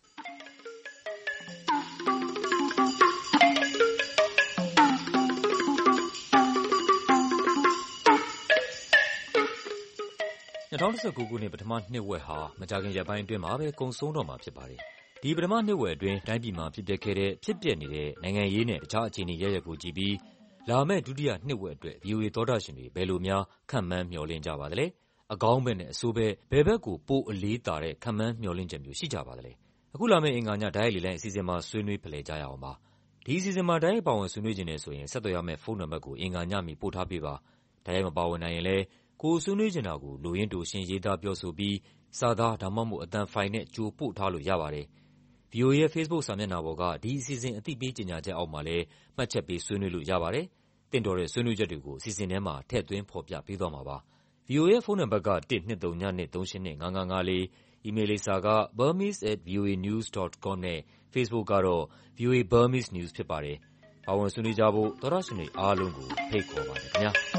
Speaker 17: 2019 ခုနှစ်ပထမနှစ်ဝက်ဟာမကြာခင်ရက်ပိုင်းအတွင်းမှာပဲကုန်ဆုံးတော့မှာဖြစ်ပါတယ်။ဒီပထမနှစ်ဝက်အတွင်းတိုင်းပြည်မှာဖြစ်ပျက်ခဲ့တဲ့ဖြစ်ပျက်နေတဲ့နိုင်ငံရေးနဲ့တခြားအခြေအနေရပ်ကိုကြည့်ပြီးလာမယ့်ဒုတိယနှစ်ဝက်အတွက် VOA သောတာရှင်တွေဘယ်လိုများခန့်မှန်းမျှော်လင့်ကြပါသလဲ။အကောင်းဘက်နဲ့အဆိုးဘက်ဘယ်ဘက်ကိုပိုအလေးသာတဲ့ခန့်မှန်းမျှော်လင့်ချက်မျိုးရှိကြပါသလဲ။အခုလာမယ့်အင်္ဂါညဒိုင်းလီလိုင်းအစီအစဉ်မှာဆွေးနွေးဖလှယ်ကြရအောင်ပါ။ဒီအစီအစဉ်မှာဒိုင်းပါဝင်ဆွေးနွေးခြင်းနဲ့ဆိုရင်ဆက်သွယ်ရမယ့်ဖုန်းနံပါတ်ကိုအင်္ဂါညမီပို့ထားပေးပါ။ဒိုင်းမပါဝင်နိုင်ရင်လည်းကိုဆွေးနွေးချင်တာကိုလိုရင်းတိုရှင်းရေးသားပြောဆိုပြီးစာသားဒါမှမဟုတ်အသံဖိုင်နဲ့ကြိုပို့ထားလို့ရပါတယ်။ VOA ရဲ့ Facebook စာမျက်နှာပေါ်ကဒီအစီအစဉ်အသိပေးကြေညာချက်အောက်မှာလည်းမှတ်ချက်ပေးဆွေးနွေးလို့ရပါတယ်။သင့်တော်တဲ့ဆွေးနွေးချက်တွေကိုအစီအစဉ်ထဲမှာထည့်သွင်းဖော်ပြပေးသွားမှာပါ။ VOA ရဲ့ဖုန်းနံပါတ်က1239384 အီးမေးလ်လိပ်စာက burmese@voanews.com နဲ့ Facebook ကတော့ VOA Burmese News ဖြစ်ပါတယ်။ပါဝင်ဆွေးနွေးကြဖို့သောတရှင်တွေအားလုံးကိုဖိတ်ခေါ်ပါတယ်ခင်ဗျာ။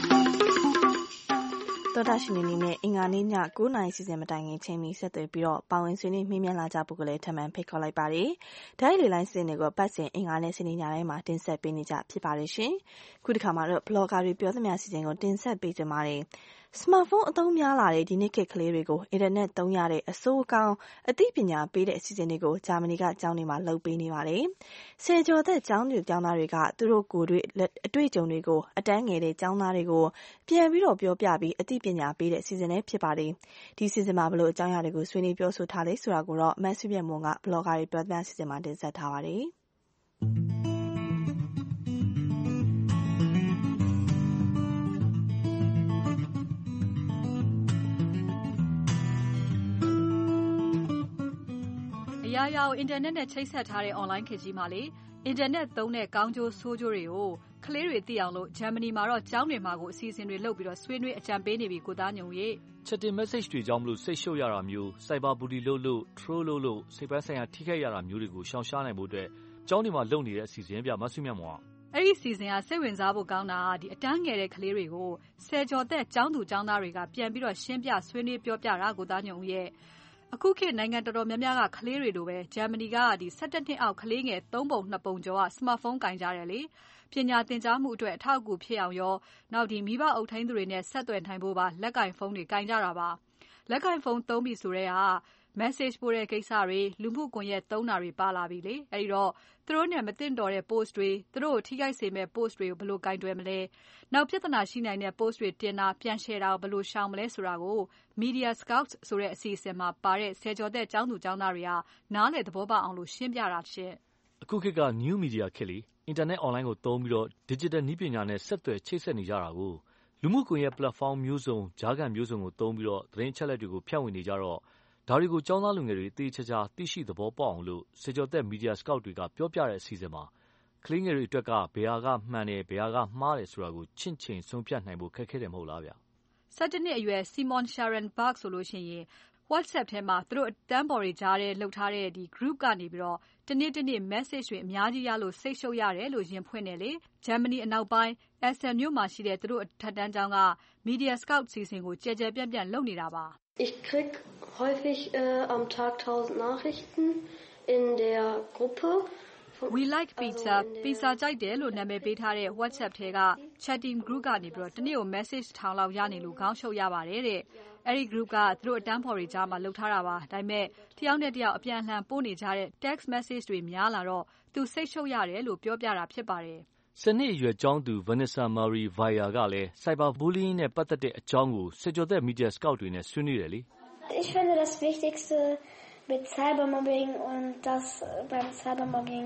Speaker 2: သောတရှင်တွေနဲ့အင်္ဂါနေ့ည9:00 နာရီစီစဉ်မတိုင်ခင်ချိန်မီဆက်သွယ်ပြီးတော့ပါဝင်ဆွေးနွေးမေးမြန်းလာကြဖို့ကလည်းထပ်မံဖိတ်ခေါ်လိုက်ပါတယ်။ဓာတ်လေလိုင်းစင်တွေကိုပတ်စဉ်အင်္ဂါနဲ့စနေညတိုင်းမှာတင်ဆက်ပေးနေကြဖြစ်ပါတယ်ရှင်။ခုဒီခါမှာတော့ဘလော့ဂါတွေပြောသမျှစီစဉ်ကိုတင်ဆက်ပေးကြပါမယ်။စမတ်ဖုန်းအသုံးများလာတဲ့ဒီနေ့ခေတ်ကလေးတွေကိုအင်တာနက်သုံးရတဲ့အစိုးအကောင်အသိပညာပေးတဲ့အစီအစဉ်တွေကိုဂျာမနီကကျောင်းတွေမှာလုပ်ပေးနေပါတယ်။ဆယ်ကျော်သက်ကျောင်းသူကျောင်းသားတွေကသူတို့ကိုယ်အတွေ့အကြုံတွေကိုအတန်းငယ်တဲ့ကျောင်းသားတွေကိုပြန်ပြီးတော့ပြောပြပြီးအသိပညာပေးတဲ့အစီအစဉ်လေးဖြစ်ပါတယ်။ဒီအစီအစဉ်မှာဘလို့အကြောင်းအရာတွေကိုဆွေးနွေးပြောဆိုထားလဲဆိုတာကိုတော့မတ်ဆွေပြမွန်ကဘလော့ဂါတွေပြောသမျှအစီအစဉ်မှာတင်ဆက်ထားပါတယ်။
Speaker 16: အရာရာကိုအင်တာနက်နဲ့ချိတ်ဆက်ထားတဲ့ online ခေတ်ကြီးမှာလေအင်တာနက်သုံးတဲ့ကောင်းကျိုးဆိုးကျိုးတွေကိုကလေးတွေသိအောင်လို့ဂျာမနီမှာတော့ကျောင်းတွေမှာကိုအစီအစဉ်တွေလုပ်ပြီးတော့ဆွေးနွေးအကြံပေးနေပြီကိုသားညုံရေ
Speaker 13: ချက်တင် message တွေကြောင့်မလို့စိတ်ရှုပ်ရတာမျိုး cyber bully လို့ troll လို့စိတ်ပိုင်းဆိုင်ရာထိခိုက်ရတာမျိုးတွေကိုရှောင်ရှားနိုင်ဖို့အတွက်ကျောင်းတွေမှာလုပ်နေတဲ့အစီအစဉ်ပြမဆွေးမြတ်မောင်
Speaker 16: အဲ့ဒီစီစဉ်ကစိတ်ဝင်စားဖို့ကောင်းတာဒီအတန်းငယ်တဲ့ကလေးတွေကိုဆယ်ကျော်သက်ကျောင်းသူကျောင်းသားတွေကပြန်ပြီးတော့ရှင်းပြဆွေးနွေးပြောပြတာကိုသားညုံရဲ့အခုခေတ်နိုင်ငံတော်တော်များများကကလေးတွေလိုပဲဂျာမနီကဒီ17နှစ်အောက်ကလေးငယ်3ပုံ2ပုံကျော်ကစမတ်ဖုန်းကင်ကြတယ်လေပညာသင်ကြားမှုအတွက်အထောက်အကူဖြစ်အောင်ရောနောက်ဒီမိဘအုပ်ထိန်းသူတွေနဲ့ဆက်သွယ်နိုင်ဖို့ပါလက်ကင်ဖုန်းတွေကင်ကြတာပါလက်ကင်ဖုန်းသုံးပြီဆိုတဲ့ဟာ message ပို့တဲ့ကိစ္စတွေလူမှုကွန်ရက်သုံးတာတွေပါလာပြီလေအဲဒီတော့သူတို့နဲ့မသင့်တော်တဲ့ post တွေသူတို့ကိုထိခိုက်စေမဲ့ post တွေကိုဘယ်လိုကင်တွယ်မလဲနောက်ပြဿနာရှိနိုင်တဲ့ post တွေတင်တာပြန် share တာကိုဘယ်လိုရှောင်မလဲဆိုတာကို Media Scouts ဆိုတဲ့အစီအစဉ်မှာပါတဲ့ဆယ်ကျော်သက်ကျောင်းသူကျောင်းသားတွေကနားလည်သဘောပေါက်အောင်လို့ရှင်းပြတာရှင်
Speaker 13: အခုခေတ်က new media ခေတ်လေ internet online ကိုသုံးပြီးတော့ digital နည်းပညာနဲ့ဆက်သွယ်ချိတ်ဆက်နေကြတာကိုလူမှုကွန်ရက် platform မျိုးစုံကြားခံမျိုးစုံကိုသုံးပြီးတော့သတင်းအချက်အလက်တွေကိုဖြန့်ဝေနေကြတော့ဒါတွေကိုကျောင်းသားလူငယ်တွေအသေးချာချာသိရှိသဘောပေါက်အောင်လို့ဆယ်ကျော်သက် media scout တွေကပြောပြတဲ့အစီအစဉ်မှာကလေးငယ်တွေအတွက်ကဘယ်ဟာကမှန်တယ်ဘယ်ဟာကမှားတယ်ဆိုတာကိုချင့်ချိန်ဆုံးဖြတ်နိုင်ဖို့ခက်ခဲတယ်မဟုတ်လားဗျ
Speaker 16: 17နှစ်အရွယ် Simon Sharon-Bach ဆိုလို့ရှိရင် WhatsApp ထဲမှာသူတို့အတန်းပေါ်တွေကြားထဲလှုပ်ထားတဲ့ဒီ group ကနေပြီးတော့တနေ့တနေ့ message တွေအများကြီးရလို့စိတ်ရှုပ်ရတယ်လို့ရင်ဖွင့်တယ်လေဂျာမနီအနောက်ပိုင်း Essen မြို့မှာရှိတဲ့သူတို့ထက်တန်းကျောင်းက Media Scout စီစဉ်ကိုကြဲကြဲပြန့်ပြန့်လုပ်နေတာပါ
Speaker 1: Ich krieg häufig am Tag 1000 Nachrichten in der Gruppe
Speaker 16: We like pizza ကြိုက်တယ်လို့နာမည်ပေးထားတဲ့ WhatsApp ထဲက chatting group ကနေပြီးတော့တနေ့ကို message ထောင်လောက်ရနေလို့ခေါင်းရှုပ်ရပါတယ်တဲ့အဲ့ဒီ group ကသူတို့အတန်းဖော်တွေကြားမှာလုပ်ထားတာပါဒါပေမဲ့တယောက်နဲ့တယောက်အပြန်အလှန်ပို့နေကြတဲ့ text message တွေများလာတော့သူစိတ်ရှုပ်ရတယ်လို့ပြောပြတာဖြစ်ပါတယ်
Speaker 13: စနစ်အရွယ်ကျောင်းသူ Vanessa Marie Weyer ကလည်း cyber bullying နဲ့ပတ်သက်တဲ့အကြောင်းကိုဆယ်ကျော်သက် media scout တွေနဲ့ဆွေးနွေးတယ်လေ
Speaker 1: Ich finde das Wichtigste mit Cybermobbing und dass beim Cybermobbing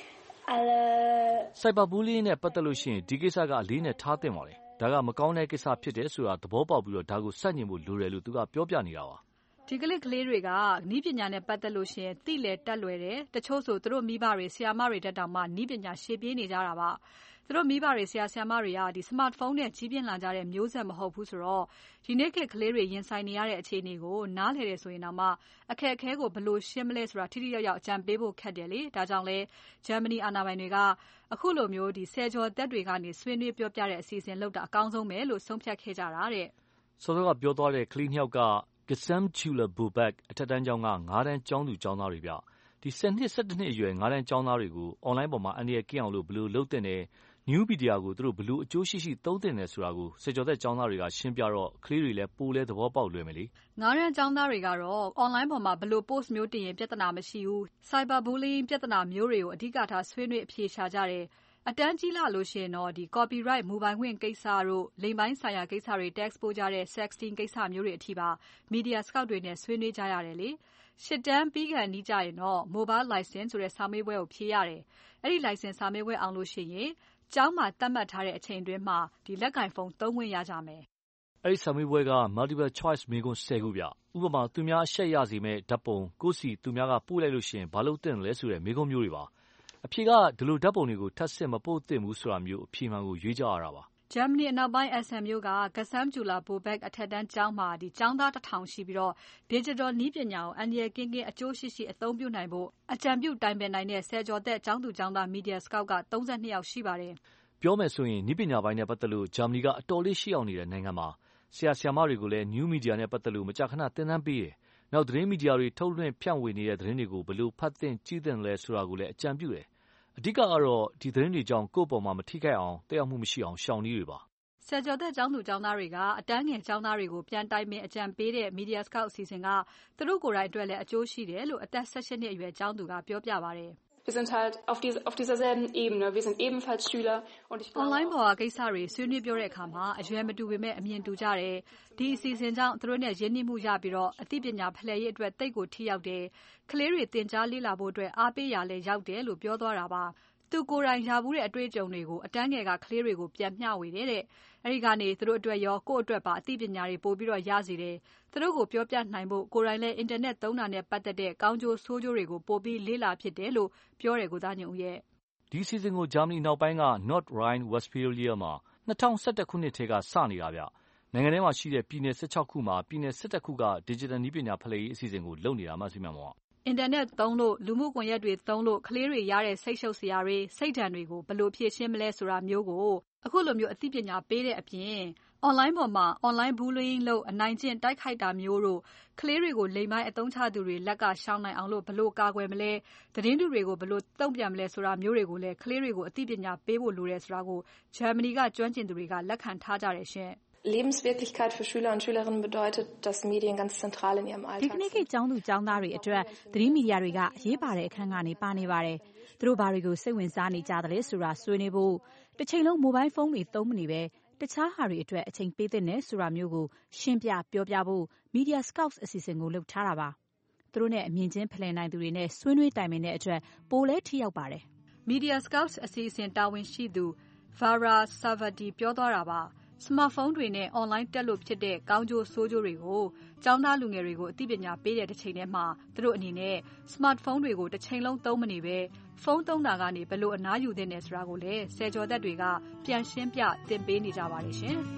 Speaker 1: alle
Speaker 13: cyber bullying နဲ့ပတ်သက်လို့ရှိရင်ဒီကိစ္စကအလေးနဲ့ထားသင့်ပါတယ်ဒါကမကောင်းတဲ့ကိစ္စဖြစ်တယ်ဆိုတာသဘောပေါက်ပြီးတော့ဒါကိုစက်ညင်ဖို့လိုတယ်လို့သူကပြောပြနေတာပါ
Speaker 16: ဒီကလေးကလေးတွေကနီးပညာနဲ့ပတ်သက်လို့ရှိရင်သိလဲတက်လွယ်တယ်တချို့ဆိုသူတို့မိဘတွေဆရာမတွေတက်တောင်မှနီးပညာရှေ့ပြေးနေကြတာပါသူတို့မိဘတွေဆရာဆရာမတွေကဒီ smartphone နဲ့ကြီးပြင်းလာကြတဲ့မျိုးဆက်မဟုတ်ဘူးဆိုတော့ဒီနေ့ခေတ်ကလေးတွေရင်ဆိုင်နေရတဲ့အခြေအနေကိုနားလည်တယ်ဆိုရင်တော့မှအခက်အခဲကိုဘယ်လိုရှင်းမလဲဆိုတာထိထိရောက်ရောက်အကြံပေးဖို့ခက်တယ်လေဒါကြောင့်လဲဂျာမနီအာဏာပိုင်တွေကအခုလိုမျိုးဒီဆယ်ကျော်သက်တွေကနေဆွေးနွေးပြောပြတဲ့အစီအစဉ်လုပ်တာအကောင်းဆုံးပဲလို့ဆုံးဖြတ်ခဲ့ကြတာတဲ့
Speaker 13: စောစောကပြောသွားတဲ့ကလေးနှစ်ယောက်က Gesamtschule Bobek အထက်တန်းကျောင်းက9တန်းကျောင်းသူကျောင်းသားတွေပြဒီ10နှစ်17နှစ်အရွယ်9တန်းကျောင်းသားတွေကို online ပေါ်မှာအန္တရာယ်ကင်းအောင်လို့ဘယ်လိုလုပ်သင့်တယ် new media ကိုသူတို့ဘယ်လိုအကျိုးရှိရှိသုံးသင့်တယ်ဆိုတာကိုဆယ်ကျော်သက်ကျောင်းသားတွေကရှင်းပြတော့ကလေးတွေလည်းပိုလဲသဘောပေါက်လွယ်မယ်လေ
Speaker 16: 9တန်းကျောင်းသားတွေကတော့ online ပေါ်မှာဘယ်လို post မျိုးတင်ရင်ပြဿနာမရှိဘူး cyber bullying ပြဿနာမျိုးတွေကိုအဓိကထားဆွေးနွေးအဖြေရှာကြတယ်အတန်းကြီးလာလို့ရှိရင်တော့ဒီ copyright မူပိုင်ခွင့်ကိစ္စတို့လိမ်ပိုင်းဆိုင်ရာကိစ္စတွေ text ပို့ကြတဲ့ sexting ကိစ္စမျိုးတွေအထိပါ media scout တွေနဲ့ဆွေးနွေးကြရတယ်လေရှစ်တန်းပြီးကန်နီးကြရင်တော့ mobile license ဆိုတဲ့စာမေးပွဲကိုဖြေရတယ်အဲ့ဒီ license စာမေးပွဲအောင်လို့ရှိရင်ကျောင်းမှာသတ်မှတ်ထားတဲ့အချိန်အတွင်းမှာဒီလက်ကင်ဖုန်းသုံးခွင့်ရကြမယ်
Speaker 17: အဲ့ဒီစာမေးပွဲက multiple choice မေးခွန်း10ခုဗျဥပမာသူများအရှက်ရစေမဲ့ဓာတ်ပုံကိုယ့်စီသူများကပို့လိုက်လို့ရှိရင်ဘာလို့သင့်လဲဆိုတဲ့မေးခွန်းမျိုးတွေပါအဖြေကဒီလိုဓာတ်ပုံတွေကိုထပ်ဆင့်မပို့သင့်ဘူးဆိုတာမျိုးအဖြေမှန်ကိုရွေးကြရတာပါ
Speaker 16: ဂျာမနီအနောက်ပိုင်း Essen မြို့က Gesamtschule Bobeck အထက်တန်းကျောင်းမှာကျောင်းသား1000ရှိပြီး Digital နည်းပညာကိုအန္တရာယ်ကင်းကင်းအကျိုးရှိရှိအသုံးပြုနိုင်ဖို့အကြံပြုတိုင်ပင်နိုင်တဲ့ဆယ်ကျော်သက်ကျောင်းသူကျောင်းသား Media Scout က32ယောက်ရှိပါတယ်
Speaker 17: ။ပြောမယ်ဆိုရင်နည်းပညာပိုင်းနဲ့ပတ်သက်လို့ဂျာမနီကအတော်လေးရှိအောင်နေတဲ့နိုင်ငံမှာဆရာဆရာမတွေကိုလည်း New Media နဲ့ပတ်သက်လို့မကြာခဏသင်တန်းပေးတယ်။နောက်သတင်းမီဒီယာတွေထုတ်လွှင့်ဖြန့်ဝေနေတဲ့သတင်းတွေကိုဘယ်လိုဖတ်သင့်ကြည့်သင့်လဲဆိုတာကိုလည်းအကြံပြုတယ်။အဓိကကတော့ဒီသတင်းတွေကြောင့်ကိုယ့်ပေါ်မှာမထိခိုက်အောင်တက်ရောက်မှုမရှိအောင်ရှောင်နည်းတွေပါ
Speaker 16: ဆယ်ကျော်သက်ကျောင်းသူကျောင်းသားတွေကအတန်းငယ်ကျောင်းသားတွေကိုပြန်တိုင်ပင်အကြံပေးတဲ့ Media Scout အစီအစဉ်ကသူတို့ကိုယ်တိုင်အတွက်လည်းအကျိုးရှိတယ်လို့အသက်18နှစ်အရွယ်ကျောင်းသူကပြောပြပါတယ်
Speaker 6: Wir sind halt auf dieser selben Ebene. Wir sind ebenfalls Schüler und ich
Speaker 16: Online ပေါ်ကကိစ္စတွေဆွေးနွေးပြောတဲ့အခါမှာအရွယ်မတူပေမဲ့အမြင်တူကြတယ်။ဒီအစီအစဉ်ကြောင့်သူတို့နဲ့ရင်းနှီးမှုရပြီးတော့အသိပညာဖလှယ်ရေးအတွက်တိတ်ကိုထိရောက်တယ်။ကလေးတွေသင်ကြားလေ့လာဖို့အတွက်အားပေးရလဲရောက်တယ်လို့ပြောသွားတာပါ။သူကိုယ်တိုင်ရဘူးတဲ့အတွေ့အကြုံတွေကိုအတန်းငယ်ကကလေးတွေကိုပြန်မျှဝေတယ်တဲ့။အဲဒီကနေသူတို့အတွက်ရောကိုယ့်အတွက်ပါအသိပညာတွေပို့ပြီးတော့ရစေတယ်။သူတို့ကိုပြောပြနိုင်ဖို့ကိုယ်တိုင်လည်းအင်တာနက်သုံးတာနဲ့ပတ်သက်တဲ့ကောင်းကျိုးဆိုးကျိုးတွေကိုပို့ပြီးလေ့လာဖြစ်တယ်လို့ပြောတယ်ကိုသားညုံရဲ့
Speaker 17: ဒီစီစဉ်ကိုဂျာမနီနောက်ပိုင်းက North Rhine-Westphalia မှာ2011ခုနှစ်ထဲကစနေတာဗျ။နိုင်ငံထဲမှာရှိတဲ့ပြည်နယ်16ခုမှာပြည်နယ်17ခုက Digital နည်းပညာဖလှယ်ရေးအစီအစဉ်ကိုလုပ်နေတာမှစီမံပေါ့
Speaker 16: အင်တာနက်သုံးလို့လူမှုကွန်ရက်တွေသုံးလို့ကလေးတွေရတဲ့စိတ်ရှုပ်စရာတွေစိတ်ဓာတ်တွေကိုဘယ်လိုဖြေရှင်းမလဲဆိုတာမျိုးကိုအခုလိုမျိုးအသိပညာပေးတဲ့အပြင် online ပေါ်မှာ online bullying လို့အနိုင်ကျင့်တိုက်ခိုက်တာမျိုးတို့ကလေးတွေကိုလိမ်မိုင်းအသုံးချသူတွေလက်ကရှောင်နိုင်အောင်လို့ဘယ်လိုကာကွယ်မလဲသတင်းတူတွေကိုဘယ်လိုတုံ့ပြန်မလဲဆိုတာမျိုးတွေကိုလည်းကလေးတွေကိုအသိပညာပေးဖို့လိုတယ်ဆိုတာကိုဂျာမနီကကျွမ်းကျင်သူတွေကလက်ခံထားကြတယ်ရှင်
Speaker 6: Lebenswirklichkeit für Schüler und Schülerinnen bedeutet, dass Medien ganz zentral in ihrem Alltag
Speaker 22: sind. ဒီကနေ့ကျောင်းသူကျောင်းသားတွေအတွက်သတင်းမီဒီယာတွေကအရေးပါတဲ့အခန်းကနေပါနေပါတယ်။သူတို့ဘာတွေကိုစိတ်ဝင်စားနေကြတယ်လဲဆိုတာဆွေးနွေးဖို့တစ်ချိန်လုံး mobile phone တွေသုံးမနေပဲတခြားဟာတွေအတွက်အချိန်ပေးသင့်တယ်ဆိုတာမျိုးကိုရှင်းပြပြောပြဖို့ Media Scouts အစီအစဉ်ကိုလုပ်ထားတာပါ။သူတို့နဲ့အမြင်ချင်းဖလှယ်နိုင်သူတွေနဲ့ဆွေးနွေးတိုင်ပင်တဲ့အတွက်ပိုလဲထိရောက်ပါတယ်
Speaker 16: ။ Media Scouts အစီအစဉ်တာဝန်ရှိသူ Vara Savati ပြောသွားတာပါ။ Smartphone တွေနဲ့ online တက်လို့ဖြစ်တဲ့ကောင်းကျိုးဆိုးကျိုးတွေကိုကျောင်းသားလူငယ်တွေကိုအသိပညာပေးတဲ့တစ်ချိန်တည်းမှာသူတို့အနေနဲ့ Smartphone တွေကိုတစ်ချိန်လုံးသုံးမနေပဲဖုန်းသုံးတာကနေဘယ်လိုအနားယူသင့်တယ်ဆိုတာကိုလည်းဆယ်ကျော်သက်တွေကပြန်ရှင်းပြသင်ပေးနေကြပါတယ်ရှင်။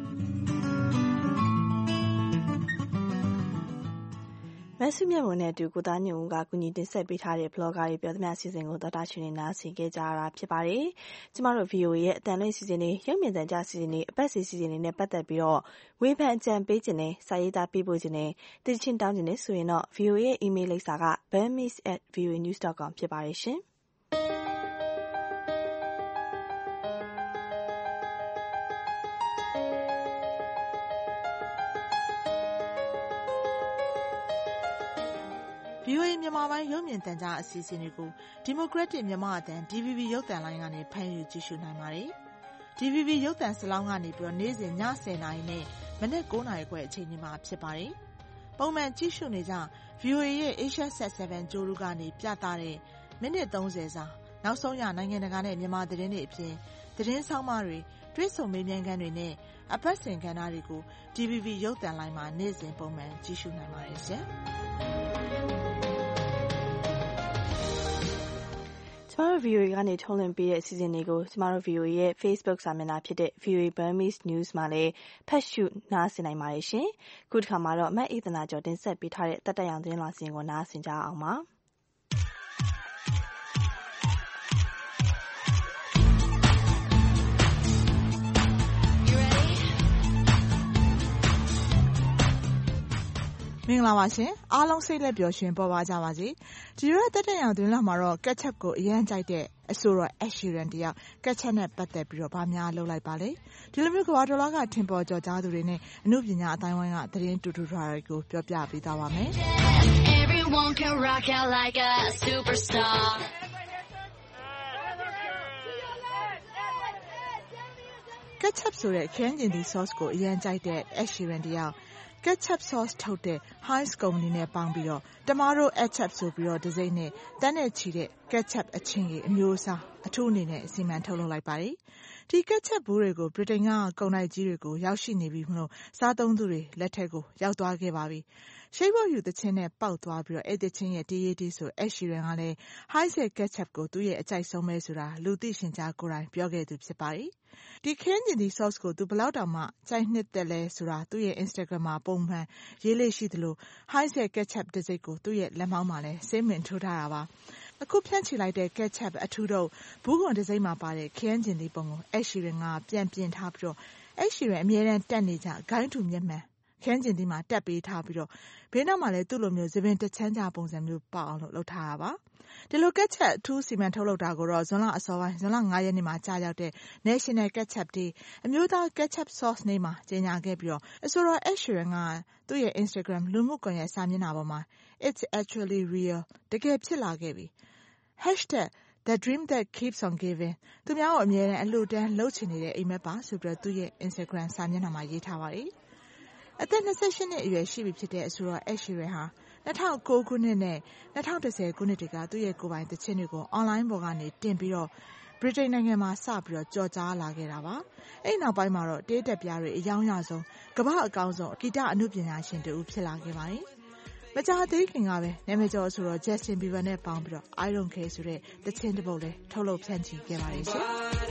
Speaker 2: မဆုမြတ်မွန်နဲ့အတူကိုသားညုံဦးကကူညီတင်ဆက်ပေးထားတဲ့ blogger တွေပြောသမျှအစီအစဉ်ကိုတော်တာရှင်နေနားဆင်ခဲ့ကြရတာဖြစ်ပါတယ်။ကျမတို့ VOA ရဲ့အတန်လွင့်စီစဉ်တွေရုပ်မြင်သံကြားစီစဉ်တွေအပတ်စီစီစဉ်တွေနဲ့ပတ်သက်ပြီးတော့ဝေဖန်အကြံပေးခြင်းနဲ့စာရေးသားပေးပို့ခြင်းနဲ့တည်ချင်းတောင်းခြင်းနဲ့ဆိုရင်တော့ VOA ရဲ့ email လိပ်စာက burmese@voanews.com ဖြစ်ပါတယ်ရှင်။
Speaker 23: VOA မြန်မာပိုင်းရုပ်မြင်သံကြားအစီအစဉ်တွေကို Democratic မြန်မာအသံ DVB ရုပ်သံလိုင်းကနေဖမ်းယူကြည့်ရှုနိုင်ပါတယ်။ DVB ရုပ်သံစလောင်းကနေပြီးနေ့စဉ်ည10:00နာရီနဲ့မနက်9:00နာရီခွဲအချိန်တွေမှာဖြစ်ပါတယ်။ပုံမှန်ကြည့်ရှုနေကြ VOA ရဲ့ Asia Sat 7 ကြိုးလူကနေပြသတဲ့မိနစ်30စာနောက်ဆုံးရနိုင်ငံတကာနဲ့မြန်မာသတင်းတွေအပြင်သတင်းဆောင်မတွေတွေ့ဆုံမေးမြန်းခန်းတွေနဲ့အပတ်စဉ်ကဏ္ဍတွေကို DVB ရုပ်သံလိုင်းမှာနေ့စဉ်ပုံမှန်ကြည့်ရှုနိုင်ပါတယ်ရှင်။
Speaker 2: ကျမတို့ VOA ကနေထုတ်လွှင့်ပေးတဲ့အစီအစဉ်တွေကိုကျမတို့ VOA ရဲ့ Facebook စာမျက်နှာဖြစ်တဲ့ VOA Burmese News မှာလည်းဖတ်ရှုနားဆင်နိုင်ပါတယ်ရှင်။ခုတစ်ခါမှာတော့မတ်အေးသနာကျော်တင်ဆက်ပေးထားတဲ့တက်တက်ရောင်သတင်းလွှာစီရင်ကိုနားဆင်ကြအောင်ပါ။
Speaker 23: မင်္ဂလာပါရှင်အားလုံးစိတ်လက်ပျော်ရွှင်ပေါ်ပါကြပါစေဒီရက်တက်တဲ့ရောင်တွင်လာမှာတော့ကက်ချက်ကိုအရန်ကြိုက်တဲ့အဆိုတော် Ed Sheeran တယောက်ကက်ချက်နဲ့ပတ်သက်ပြီးတော့ဗာများလှုပ်လိုက်ပါလေဒီလိုမျိုးကဘာဒေါ်လာကထင်ပေါ်ကြော်ကြားသူတွေနဲ့အမှုပညာအတိုင်းဝိုင်းကသတင်းတူတူထားတွေကိုပြောပြပေးသွားပါမယ် Everyone can rock out like a superstarကက်ချက်ဆိုတဲ့ခရမ်းကျင်ဒီ sauce ကိုအရန်ကြိုက်တဲ့ Ed Sheeran တယောက်Ketchup sauce ထုတ်တဲ့ Heinz ကုမ္ပဏီနဲ့ပေါင်းပြီးတော့ Tomato Ketchup ဆိုပြီးတော့ဒီဇိုင်းနဲ့တန်းနဲ့ချီတဲ့ ketchup အချင်းကြီးအမျိုးအစားအထူးအနေနဲ့စီမံထုတ်လုပ်လိုက်ပါတယ်။ဒီ ketchup ဘူးတွေကိုဗြိတိန်ကကုန်တိုက်ကြီးတွေကိုရောက်ရှိနေပြီမလို့စားသုံးသူတွေလက်ထက်ကိုရောက်သွားခဲ့ပါပြီ။ရှိတ်ဘော်ယူသချင်းနဲ့ပေါက်သွားပြီးတော့အဲ့သချင်းရဲ့တီးရေးတီးဆိုEd Sheeranကလည်း Heinz ketchup ကိုသူ့ရဲ့အကြိုက်ဆုံးပဲဆိုတာလူသိရှင်ကြားကိုယ်တိုင်ပြောခဲ့သူဖြစ်ပါတယ်။ဒီခင်းကျင်ဒီ sauce ကိုသူဘလောက်တောင်မှကြိုက်နှစ်သက်လဲဆိုတာသူ့ရဲ့ Instagram မှာပုံမှန်ရေးလေးရှိသလို Heinz ketchup တစ်စိတ်ကိုသူ့ရဲ့လက်မောင်းမှာလည်းဆေးမင်ထိုးထားတာပါ။အခုဖြန့်ချီလိုက်တဲ့ ketchup အထူးတော့ဘူးခွန်တစ်စိတ်မှာပါတဲ့ခင်းကျင်ဒီပုံကိုEd Sheeranကပြန်ပြင်ထားပြီးတော့Ed Sheeranအမြဲတမ်းတက်နေကြဂိုင်းတူမျက်မှန်ခင်းကျင်ဒီမှာတက်ပေးထားပြီးတော့ဘေးနောက်မှာလည်းသူ့လိုမျိုးသပင်တချမ်းကြပုံစံမျိုးပေါက်အောင်လုပ်ထားတာပါဒီလို ketchup အထူးစီမံထုတ်လုပ်တာကိုတော့ဇွန်လအစောပိုင်းဇွန်လ9ရက်နေ့မှာကြာရောက်တဲ့ National Ketchup Day အမျိုးသား ketchup sauce နေ့မှာကြေညာခဲ့ပြီးတော့အဆိုတော်Ed Sheeranကသူ့ရဲ့ Instagram လူမှုကွန်ရက်စာမျက်နှာပေါ်မှာ It's actually real တကယ်ဖြစ်လာခဲ့ပြီ#The dream that keeps on giving သူများကိုအမြဲတမ်းအလှူဒန်းလုပ်ချင်နေတဲ့အိမ်မက်ပါဆိုပြီးတော့သူ့ရဲ့ Instagram စာမျက်နှာမှာရေးထားပါတယ်အသက်28နှစ်အရွယ်ရှိပြီဖြစ်တဲ့အဆိုတော်Ed Sheeranဟာ2009ခုနှစ်နဲ့2010ခုနှစ်တွေကသူ့ရဲ့ကိုယ်ပိုင်သချင်းတွေကို online ပေါ်ကနေတင်ပြီးတော့ဗြိတိန်နိုင်ငံမှာစပြီးတော့ကြော်ကြားလာခဲ့တာပါအဲ့နောက်ပိုင်းမှာတော့တေးတက်ပြားတွေအယောင်ရဆုံးကမ္ဘာအကောင်းဆုံးဂီတအမှုပညာရှင်တူဖြစ်လာခဲ့ပါတယ်မကြာသေးခင်ကပဲနာမည်ကျော်ဆိုတော့ Justin Bieber နဲ့ပေါင်းပြီးတော့ I Don't Care ဆိုတဲ့သချင်းတစ်ပုဒ်လေးထုတ်လုပ်ဖြန့်ချီခဲ့ပါတယ်ရှင်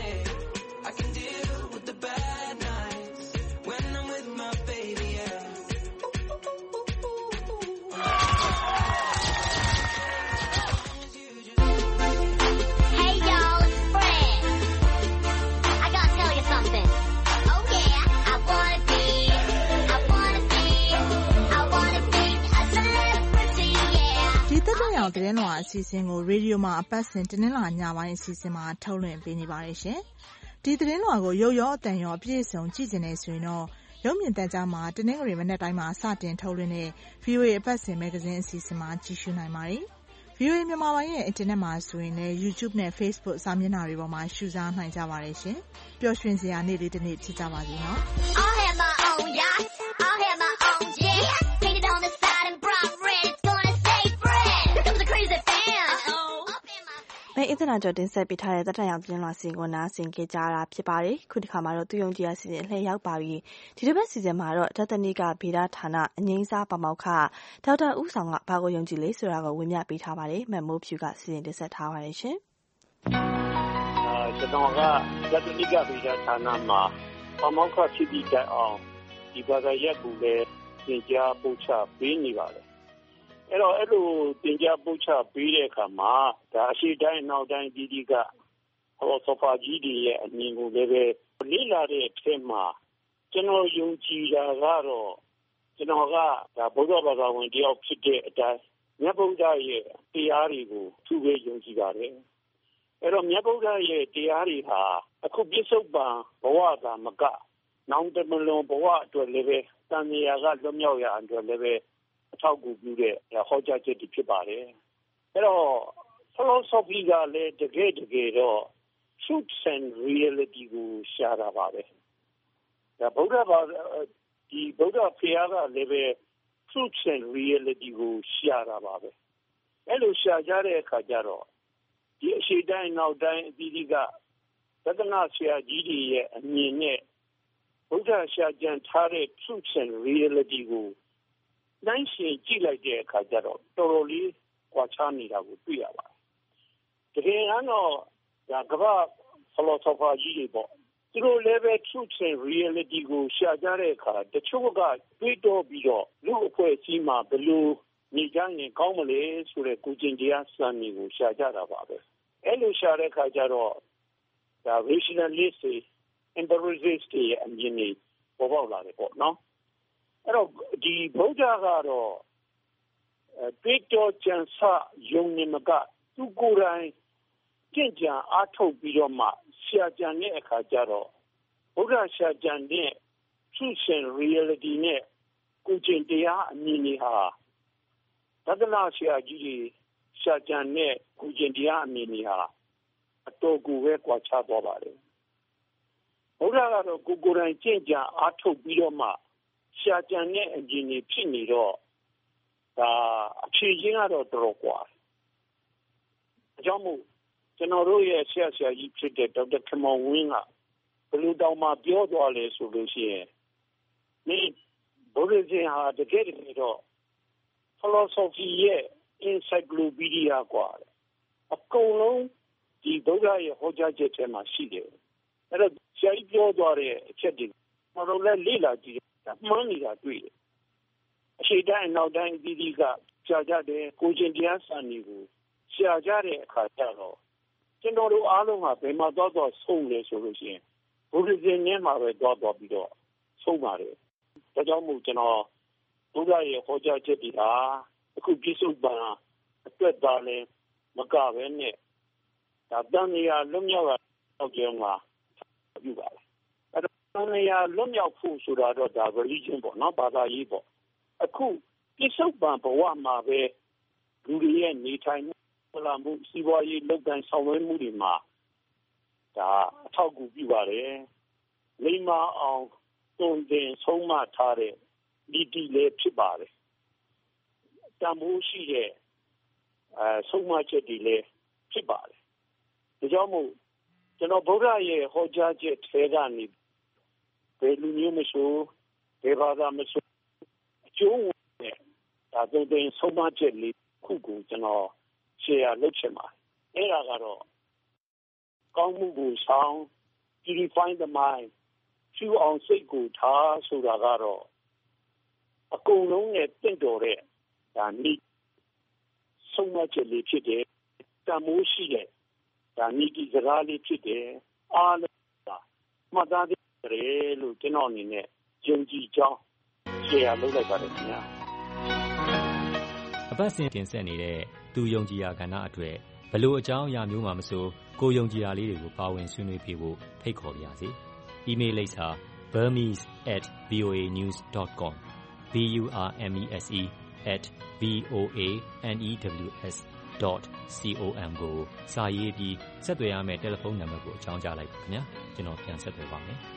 Speaker 23: သတင်းလွှာအစီအစဉ်ကိုရေဒီယိုမှာအပတ်စဉ်တနင်္လာညပိုင်းအစီအစဉ်မှာထုတ်လွှင့်ပေးနေပါတယ်ရှင်။ဒီသတင်းလွှာကိုရုပ်ရောအသံရောအပြည့်အစုံကြည့်ချင်နေဆိုရင်တော့ရုပ်မြင်သံကြားမှာတနင်္ဂနွေမနက်တိုင်းမှာစတင်ထုတ်လွှင့်တဲ့ VOA အပတ်စဉ်မဂ္ဂဇင်းအစီအစဉ်မှာကြည့်ရှုနိုင်ပါတယ်။ VOA မြန်မာပိုင်းရဲ့အင်တာနက်မှာဆိုရင်လည်း YouTube နဲ့ Facebook စာမျက်နှာတွေပေါ်မှာရှုစားနိုင်ကြပါတယ်ရှင်။ပျော်ရွှင်စရာနေ့လေးတစ်နေ့ဖြစ်ကြပါစေနော်။ I'll have my own yacht. I'll have my own jet. Painted on the side and bright red. It's gonna stay fresh. Here comes the crazy fan. Uh-oh.
Speaker 2: အင်တာနက်ကြောင့်တင်ဆက်ပေးထားတဲ့သတင်းရောက်သတင်းလွှာစီကိုနားဆင်ကြကြတာဖြစ်ပါတယ်။ခုဒီခါမှာတော့သူယုံကြည်ရစီစဉ်လှည့်ရောက်ပါပြီ။ဒီတစ်ပတ်စီစဉ်မှာတော့ဓာတ်တနည်းကဗေဒဌာနအငိမ့်စားပါမောက္ခဒေါက်တာဦးဆောင်ကဘာကိုယုံကြည်လဲဆိုတာကိုဝင်ပြပေးထားပါတယ်။မမိုးဖြူကစီစဉ်တင်ဆက်ထားပါတယ်ရှင်
Speaker 3: ။ကျွန်တော်ကဓာတ်တနည်းကဗေဒဌာနမှာပါမောက္ခဖြစ်ပြီးတိုင်အောင်ဒီဘာသာရပ်ကိုလည်းသင်ကြားပို့ချပေးနေပါတယ်အဲ့လိုသင်ကြားပို့ချပေးတဲ့အခါမှာဒါအရှိတိုင်းနောက်တိုင်းဒီကဆောဖာကြီးတွေရဲ့အမြင်ကိုလည်းပဲလေ့လာတဲ့အထက်မှာကျွန်တော်ယုံကြည်တာကတော့ကျွန်တော်ကဒါဗုဒ္ဓဘာသာဝင်တယောက်ဖြစ်တဲ့အတိုင်းမြတ်ဗုဒ္ဓရဲ့တရားတွေကိုသူ့ပဲယုံကြည်ပါတယ်အဲ့တော့မြတ်ဗုဒ္ဓရဲ့တရားတွေဟာအခုပြစ္ဆုတ်ပံဘဝသာမကနောင်တမလွန်ဘဝအတွက်လည်းပဲတန်မြာကလွတ်မြောက်ရအတွက်လည်းပဲအထောက်အကူပြုတဲ့ဟောကြားချက်တွေဖြစ်ပါတယ်အဲ့တော့ philosophy ကလည်းတကယ်တော့ truth and reality ကိုရှာတာပါပဲဒါဗုဒ္ဓဘာသာဒီဗုဒ္ဓဖရာကလည်းပဲ truth and reality ကိုရှာတာပါပဲအဲ့လိုရှာကြတဲ့အခါကျတော့ဒီအရှိတိုင်းနောက်တိုင်းအသီးသီးကသဒ္ဒနာဆရာကြီးတွေရဲ့အမြင်နဲ့ဗုဒ္ဓရှာကြံထားတဲ့ truth and reality ကိုနိုင်ရှင်ကြည့်လိုက်တဲ့အခါကျတော့တော်တော်လေးကွာခြားနေတာကိုတွေ့ရပါတယ်တကယ်ကတော့ဒါကမ္ဘာ philosopher ကြီးတွေပေါ့သူတို့လည်းပဲ truth and reality ကိုရှာကြတဲ့အခါတချို့ကတွေးတောပြီးတော့လူအဖွဲ့အစည်းမှာဘယ်လိုနေကြရင်ကောင်းမလဲဆိုတဲ့ကိုကျင်တရားစံတွေကိုရှာကြတာပါပဲအဲ့လိုရှာတဲ့အခါကျတော့ဒါ rationalist တွေ empiricist တွေအမြင်တွေပေါ်ပေါက်လာတယ်ပေါ့နော်အဲ့တော့ဒီဗုဒ္ဓကတော့တွေးတောကြံစယုံနေမကသူကိုယ်တိုင်ကြင်ကြံအားထုတ်ပြီးတော့မှရှာကြံတဲ့အခါကျတော့ဗုဒ္ဓရှာကြံတဲ့ truth and reality နဲ့ကိုကျင်တရားအမြင်တွေဟာသဒ္ဒနာဆရာကြီးတွေရှာကြံတဲ့ကိုကျင်တရားအမြင်တွေဟာအတော်ကိုပဲကွာခြားသွားပါတယ်ဗုဒ္ဓကတော့ကိုယ်တိုင်ကြင်ကြံအားထုတ်ပြီးတော့မှရှာကြံတဲ့အမြင်တွေဖြစ်နေတော့ဒါအခြေချင်းကတော့တော်တော်กว่าကြောင့်မို့ကျွန်တော်တို့ရဲ့ဆရာကြီးဖြစ်တဲ့ဒေါက်တာခင်မောင်ဝင်းကဘယ်လိုတောင်မှပြောသွားလဲဆိုလို့ရှိရင်ဒီဘုရားရှင်ဟာတကယ်တော့ philosophy ရဲ့ encyclopedia กว่าအကုန်လုံးဒီဗုဒ္ဓရဲ့ဟောကြားချက်ထဲမှာရှိတယ်အဲ့တော့ဆရာကြီးပြောသွားတဲ့အချက်တွေကျွန်တော်လည်းလေ့လာကြည့်မှန်းနေတာတွေ့တယ်အရှိတိုင်းနောက်တိုင်းဒီကကြာကြတယ်ကိုချင်းတရားစံတွေကိုရှာကြတဲ့အခါကျတော့ကျွန်တော်တို့အားလုံးကဘယ်မှာတော့ဆုံးလဲဆိုလို့ရှိရင်ဘုရားရှင်နဲ့မှာပဲတော့ပြီးတော့ဆုံးပါတယ်ဒါကြောင့်မို့ကျွန်တော်ဘုရားရဲ့ဟောကြားချက်တွေဟာအခုပြစ္ဆုတ်ပန်အတွက်သားလည်းမကပဲနဲ့ဒါတန်ရာလွတ်မြောက်တော့ကြောင်းမှာပြုပါတယ်အဲ့တော့တန်ရာလွတ်မြောက်ဖို့ဆိုတာတော့ဒါ religion ပေါ့နော်ဘာသာရေးပေါ့အခုပြစ္ဆုတ်ပန်ဘဝမှာပဲလူတွေရဲ့နေထိုင်မှုလာမှုစီးပွားရေးလုပ်ကိုင်ဆောင်ရွက်မှုတွေမှာဒါအထောက်အကူပြုပါတယ်လိမ္မာအောင်တုံတင်ဆုံးမထားတဲ့ဒီတီလေးဖြစ်ပါတယ်တန်ဖိုးရှိတဲ့ဆုံးမချက်တွေလည်းဖြစ်ပါတယ်ဒါကြောင့်မို့ကျွန်တော်ဗုဒ္ဓရဲ့ဟောကြားချက်ထဲကနေဘယ်လူမျိုးမဆိုဘယ်ဘာသာမဆိုအကျိုးဝင်တဲ့ဒါတုံတင်ဆုံးမချက်လေးခုကိုကျွန်တော်share လုပ်ချင်ပါတယ်အဲ့ဒါကတော့ကောင်းမှုကိုဆောင် purify the mind ဖြူအောင်စိတ်ကိုထားဆိုတာကတော့အကုန်လုံးနဲ့တင့်တော်တဲ့ဒါနိဆုံးမချက်လေးဖြစ်တယ်တမိုးရှိတဲ့ဒါနိတိစကားလေးဖြစ်တယ်အားလုံးကမှတ်သားတယ်လို့ကျွန်တော်အနေနဲ့ယုံကြည်ကြောင်း share လုပ်လိုက်ပါတယ်ခင်ဗျာ
Speaker 17: အပတ်စဉ်တင်ဆက်နေတဲ့သူယုံကြည်ရာကဏ္ဍအတွက်ဘလို့အကြောင်းအရာမျိုးမှမဆိုကိုယုံကြည်ရာလေးတွေကိုပါဝင်ဆွေးနွေးပြဖို့ဖိတ်ခေါ်ပါရစေ။ email လိပ်စာ burmese@voanews.com burmese@voanews.com ကိုစာရေးပြီးဆက်သွယ်ရမယ့်တယ်လီဖုန်းနံပါတ်ကိုအကြောင်းကြားလိုက်ပါခင်ဗျာ။ကျွန်တော်ပြန်ဆက်သွယ်ပါမယ်။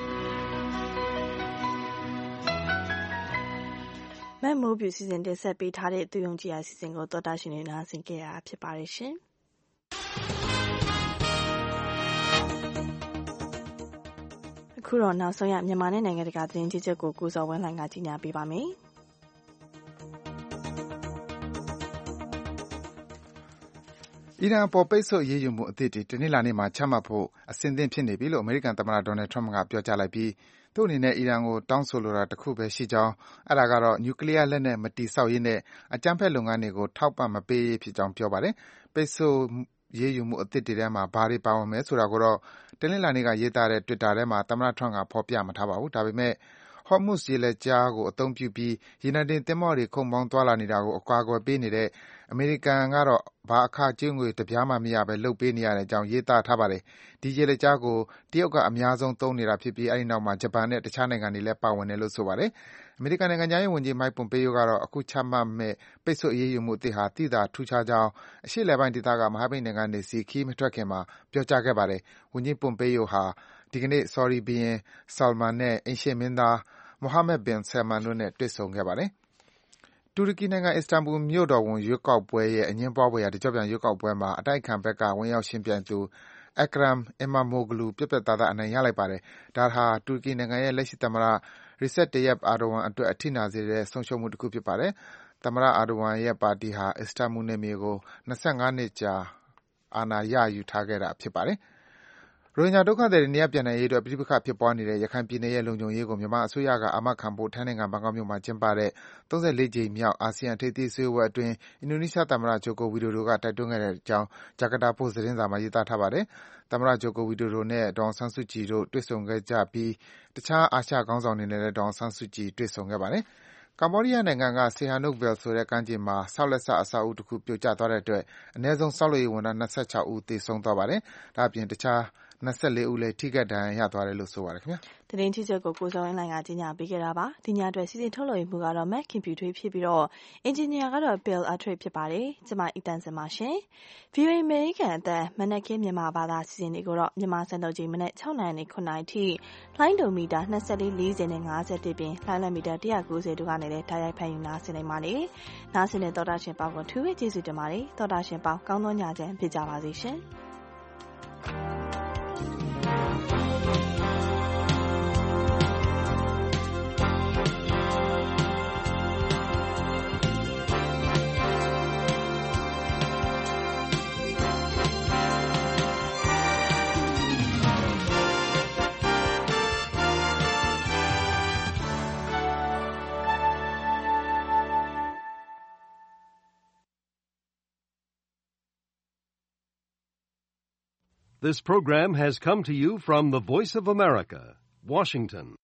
Speaker 2: မမိုးပြူစီစဉ်တင်ဆက်ပေးထားတဲ့သူယုံကြည်ရာစီစဉ်ကိုတော်တာရှင်တွေနားဆင်ကြရဖြစ်ပါတယ်ရှင်။အခုတော့နောက်ဆုံးရမြန်မာနဲ့နိုင်ငံတကာသတင်းကြီးချုပ်ကိုကိုစော်ဝင်းလှိုင်ကကြီးညာပေးပါမယ်။
Speaker 5: အီရန်အပေါ်ပိတ်ဆို့အရေးယူမှုအသစ်တွေတနင်္လာနေ့မှာချမှတ်ဖို့အဆင်သင့်ဖြစ်နေပြီလို့အမေရိကန်သမ္မတဒေါ်နယ်ထရမ့်ကပြောကြားလိုက်ပြီးသူ့အနေနဲ့အီရန်ကိုတောင်းဆိုလိုတာတစ်ခုပဲရှိကြောင်းအဲဒါကတော့နျူကလ িয়ার လက်နက်မတည်ဆောက်ရေးနဲ့အကြမ်းဖက်လုပ်ငန်းတွေကိုထောက်ပံ့မပေးရေးဖြစ်ကြောင်းပြောပါတယ်။ပိတ်ဆို့ရေးယူမှုအသစ်တွေထဲမှာဘာတွေပါဝင်မယ်ဆိုတာကိုတော့တနင်္လာနေ့ကရေးသားတဲ့ Twitter ထဲမှာသမ္မတထရမ့်ကဖော်ပြမထားပါဘူး။ဒါပေမဲ့ Hormuz ရေလက်ကြားကိုအသုံးပြုပြီးရေနံတင်သင်္ဘောတွေခုတ်မောင်းသွားလာနေတာကိုအကာအကွယ်ပေးနေတဲ့အမေရိကန်ကတော့ဘာအခကြေးငွေတစ်ပြားမှမရဘဲလုပ်ပေးနေရတဲ့အကြောင်းရေးသားထားပါတယ်။ဒီရေလက်ကြားကိုတရုတ်ကအများဆုံးသုံးနေတာဖြစ်ပြီးအဲဒီနောက်မှာဂျပန်နဲ့တခြားနိုင်ငံတွေလည်းပါဝင်တယ်လို့ဆိုပါတယ်။အမေရိကန်နိုင်ငံခြားရေးဝန်ကြီး Mike Pompeo ကတော့အခုချမှတ်မယ့်ပိတ်ဆို့အရေးယူမှုအသစ်ဟာသိသာထူးခြားကြောင်းအရှေ့အလယ်ပိုင်းဒေသကမဟာမိတ်နိုင်ငံတွေဆီခရီးမထွက်ခင်မှာပြောကြားခဲ့ပါတယ်။ဝန်ကြီး Pompeo ဟာဒီကနေ့ Saudi ဘုရင် Salman နဲ့အိမ်ရှေ့မင်းသား Mohammed bin Salman တို့နဲ့တွေ့ဆုံခဲ့ပါတယ်။တူရကီနိုင်ငံ Istanbul မြို့တော်ဝန်ရွေးကောက်ပွဲရဲ့အငြင်းပွားဖွယ်ရာတကျော့ပြန်ရွေးကောက်ပွဲမှာအတိုက်အခံဘက်ကဝင်ရောက်ယှဉ်ပြိုင်သူ Ekrem Imamoglu ပြတ်ပြတ်သားသားအနိုင်ရလိုက်ပါတယ်။ဒါဟာတူရကီနိုင်ငံရဲ့လက်ရှိသမ္မတ Recep Tayyip Erdogan အတွက်အထိနာစေတဲ့ဆုံးရှုံးမှုတစ်ခုဖြစ်ပါတယ်။သမ္မတ Erdogan ရဲ့ပါတီဟာ Istanbul နယ်မြေကို25နှစ်ကြာအာဏာရယူထားခဲ့တာဖြစ်ပါတယ်။ရိုဟင်ဂျာဒုက္ခသည်တွေနေရပ်ပြန်နိုင်ရေးအတွက်ပဋိပက္ခဖြစ်ပွားနေတဲ့ရခိုင်ပြည်နယ်ရဲ့လုံခြုံရေးကိုမြန်မာအစိုးရကအာမခံဖို့ထိုင်းနိုင်ငံဘန်ကောက်မြို့မှာကျင်းပတဲ့34ကြိမ်မြောက်အာဆီယံထိပ်သီးစည်းဝေးပွဲအတွင်းအင်ဒိုနီးရှားသမ္မတ Joko Widodo ကတိုက်တွန်းခဲ့တဲ့အကြောင်းဂျကာတာပို့စ်သတင်းစာမှာရေးသားထားပါတယ်။သမ္မတ Joko Widodo နဲ့ဒေါ်အောင်ဆန်းစုကြည်တို့တွေ့ဆုံခဲ့ကြပြီးတခြားအာရှခေါင်းဆောင်တွေနဲ့လည်းဒေါ်အောင်ဆန်းစုကြည်တွေ့ဆုံခဲ့ပါတယ်။ကမ္ဘောဒီးယားနိုင်ငံက Sihanouk Vale ဆိုတဲ့ကမ်းခြေမှာဆောက်လက်စအဆောက်အဦတစ်ခုပြိုကျသွားတဲ့အတွက်အနည်းဆုံးဆောက်လုပ်ရေးဝန်ထမ်း26ဦးသေဆုံးသွားပါတယ်။ဒါ့အပြင်တခြား 24ဦးလည်းထိခိုက်ဒဏ်ရာရသွားတယ်လို့ဆိုပါတယ်ခင်ဗျာ
Speaker 2: သတင်းကြီးချုပ်ကိုကိုစောဝင်းလိုင်ကကြီးညာပေးခဲ့တာပါဒီညအတွက်စီစဉ်ထုတ်လွှင့်မှုကတော့ Mac Computer ဖြစ်ပြီးတော့အင်ဂျင်နီယာကတော့ Bill Attrey ဖြစ်ပါတယ်ကျွန်မအီတန်စင်ပါရှင် VOA American အသက်မနက်ခင်းမြန်မာဘာသာစီစဉ်တွေကိုတော့မြန်မာစံတော်ချိန်မနက်6နာရီနဲ့9နာရီထိလိုင်းဒိုမီတာ24 40နဲ့51ပြင်လိုင်းလမီတာ190တို့ကနေလည်းတိုက်ရိုက်ဖန်ယူနားဆင်နိုင်ပါလေနားဆင်တဲ့သောတာရှင်ပေါင်းကိုထူးဝေကျေးဇူးတင်ပါတယ်သောတာရှင်ပေါင်းကောင်းသောညချမ်းဖြစ်ကြပါစေရှင်
Speaker 4: This program has come to you from the Voice of America, Washington.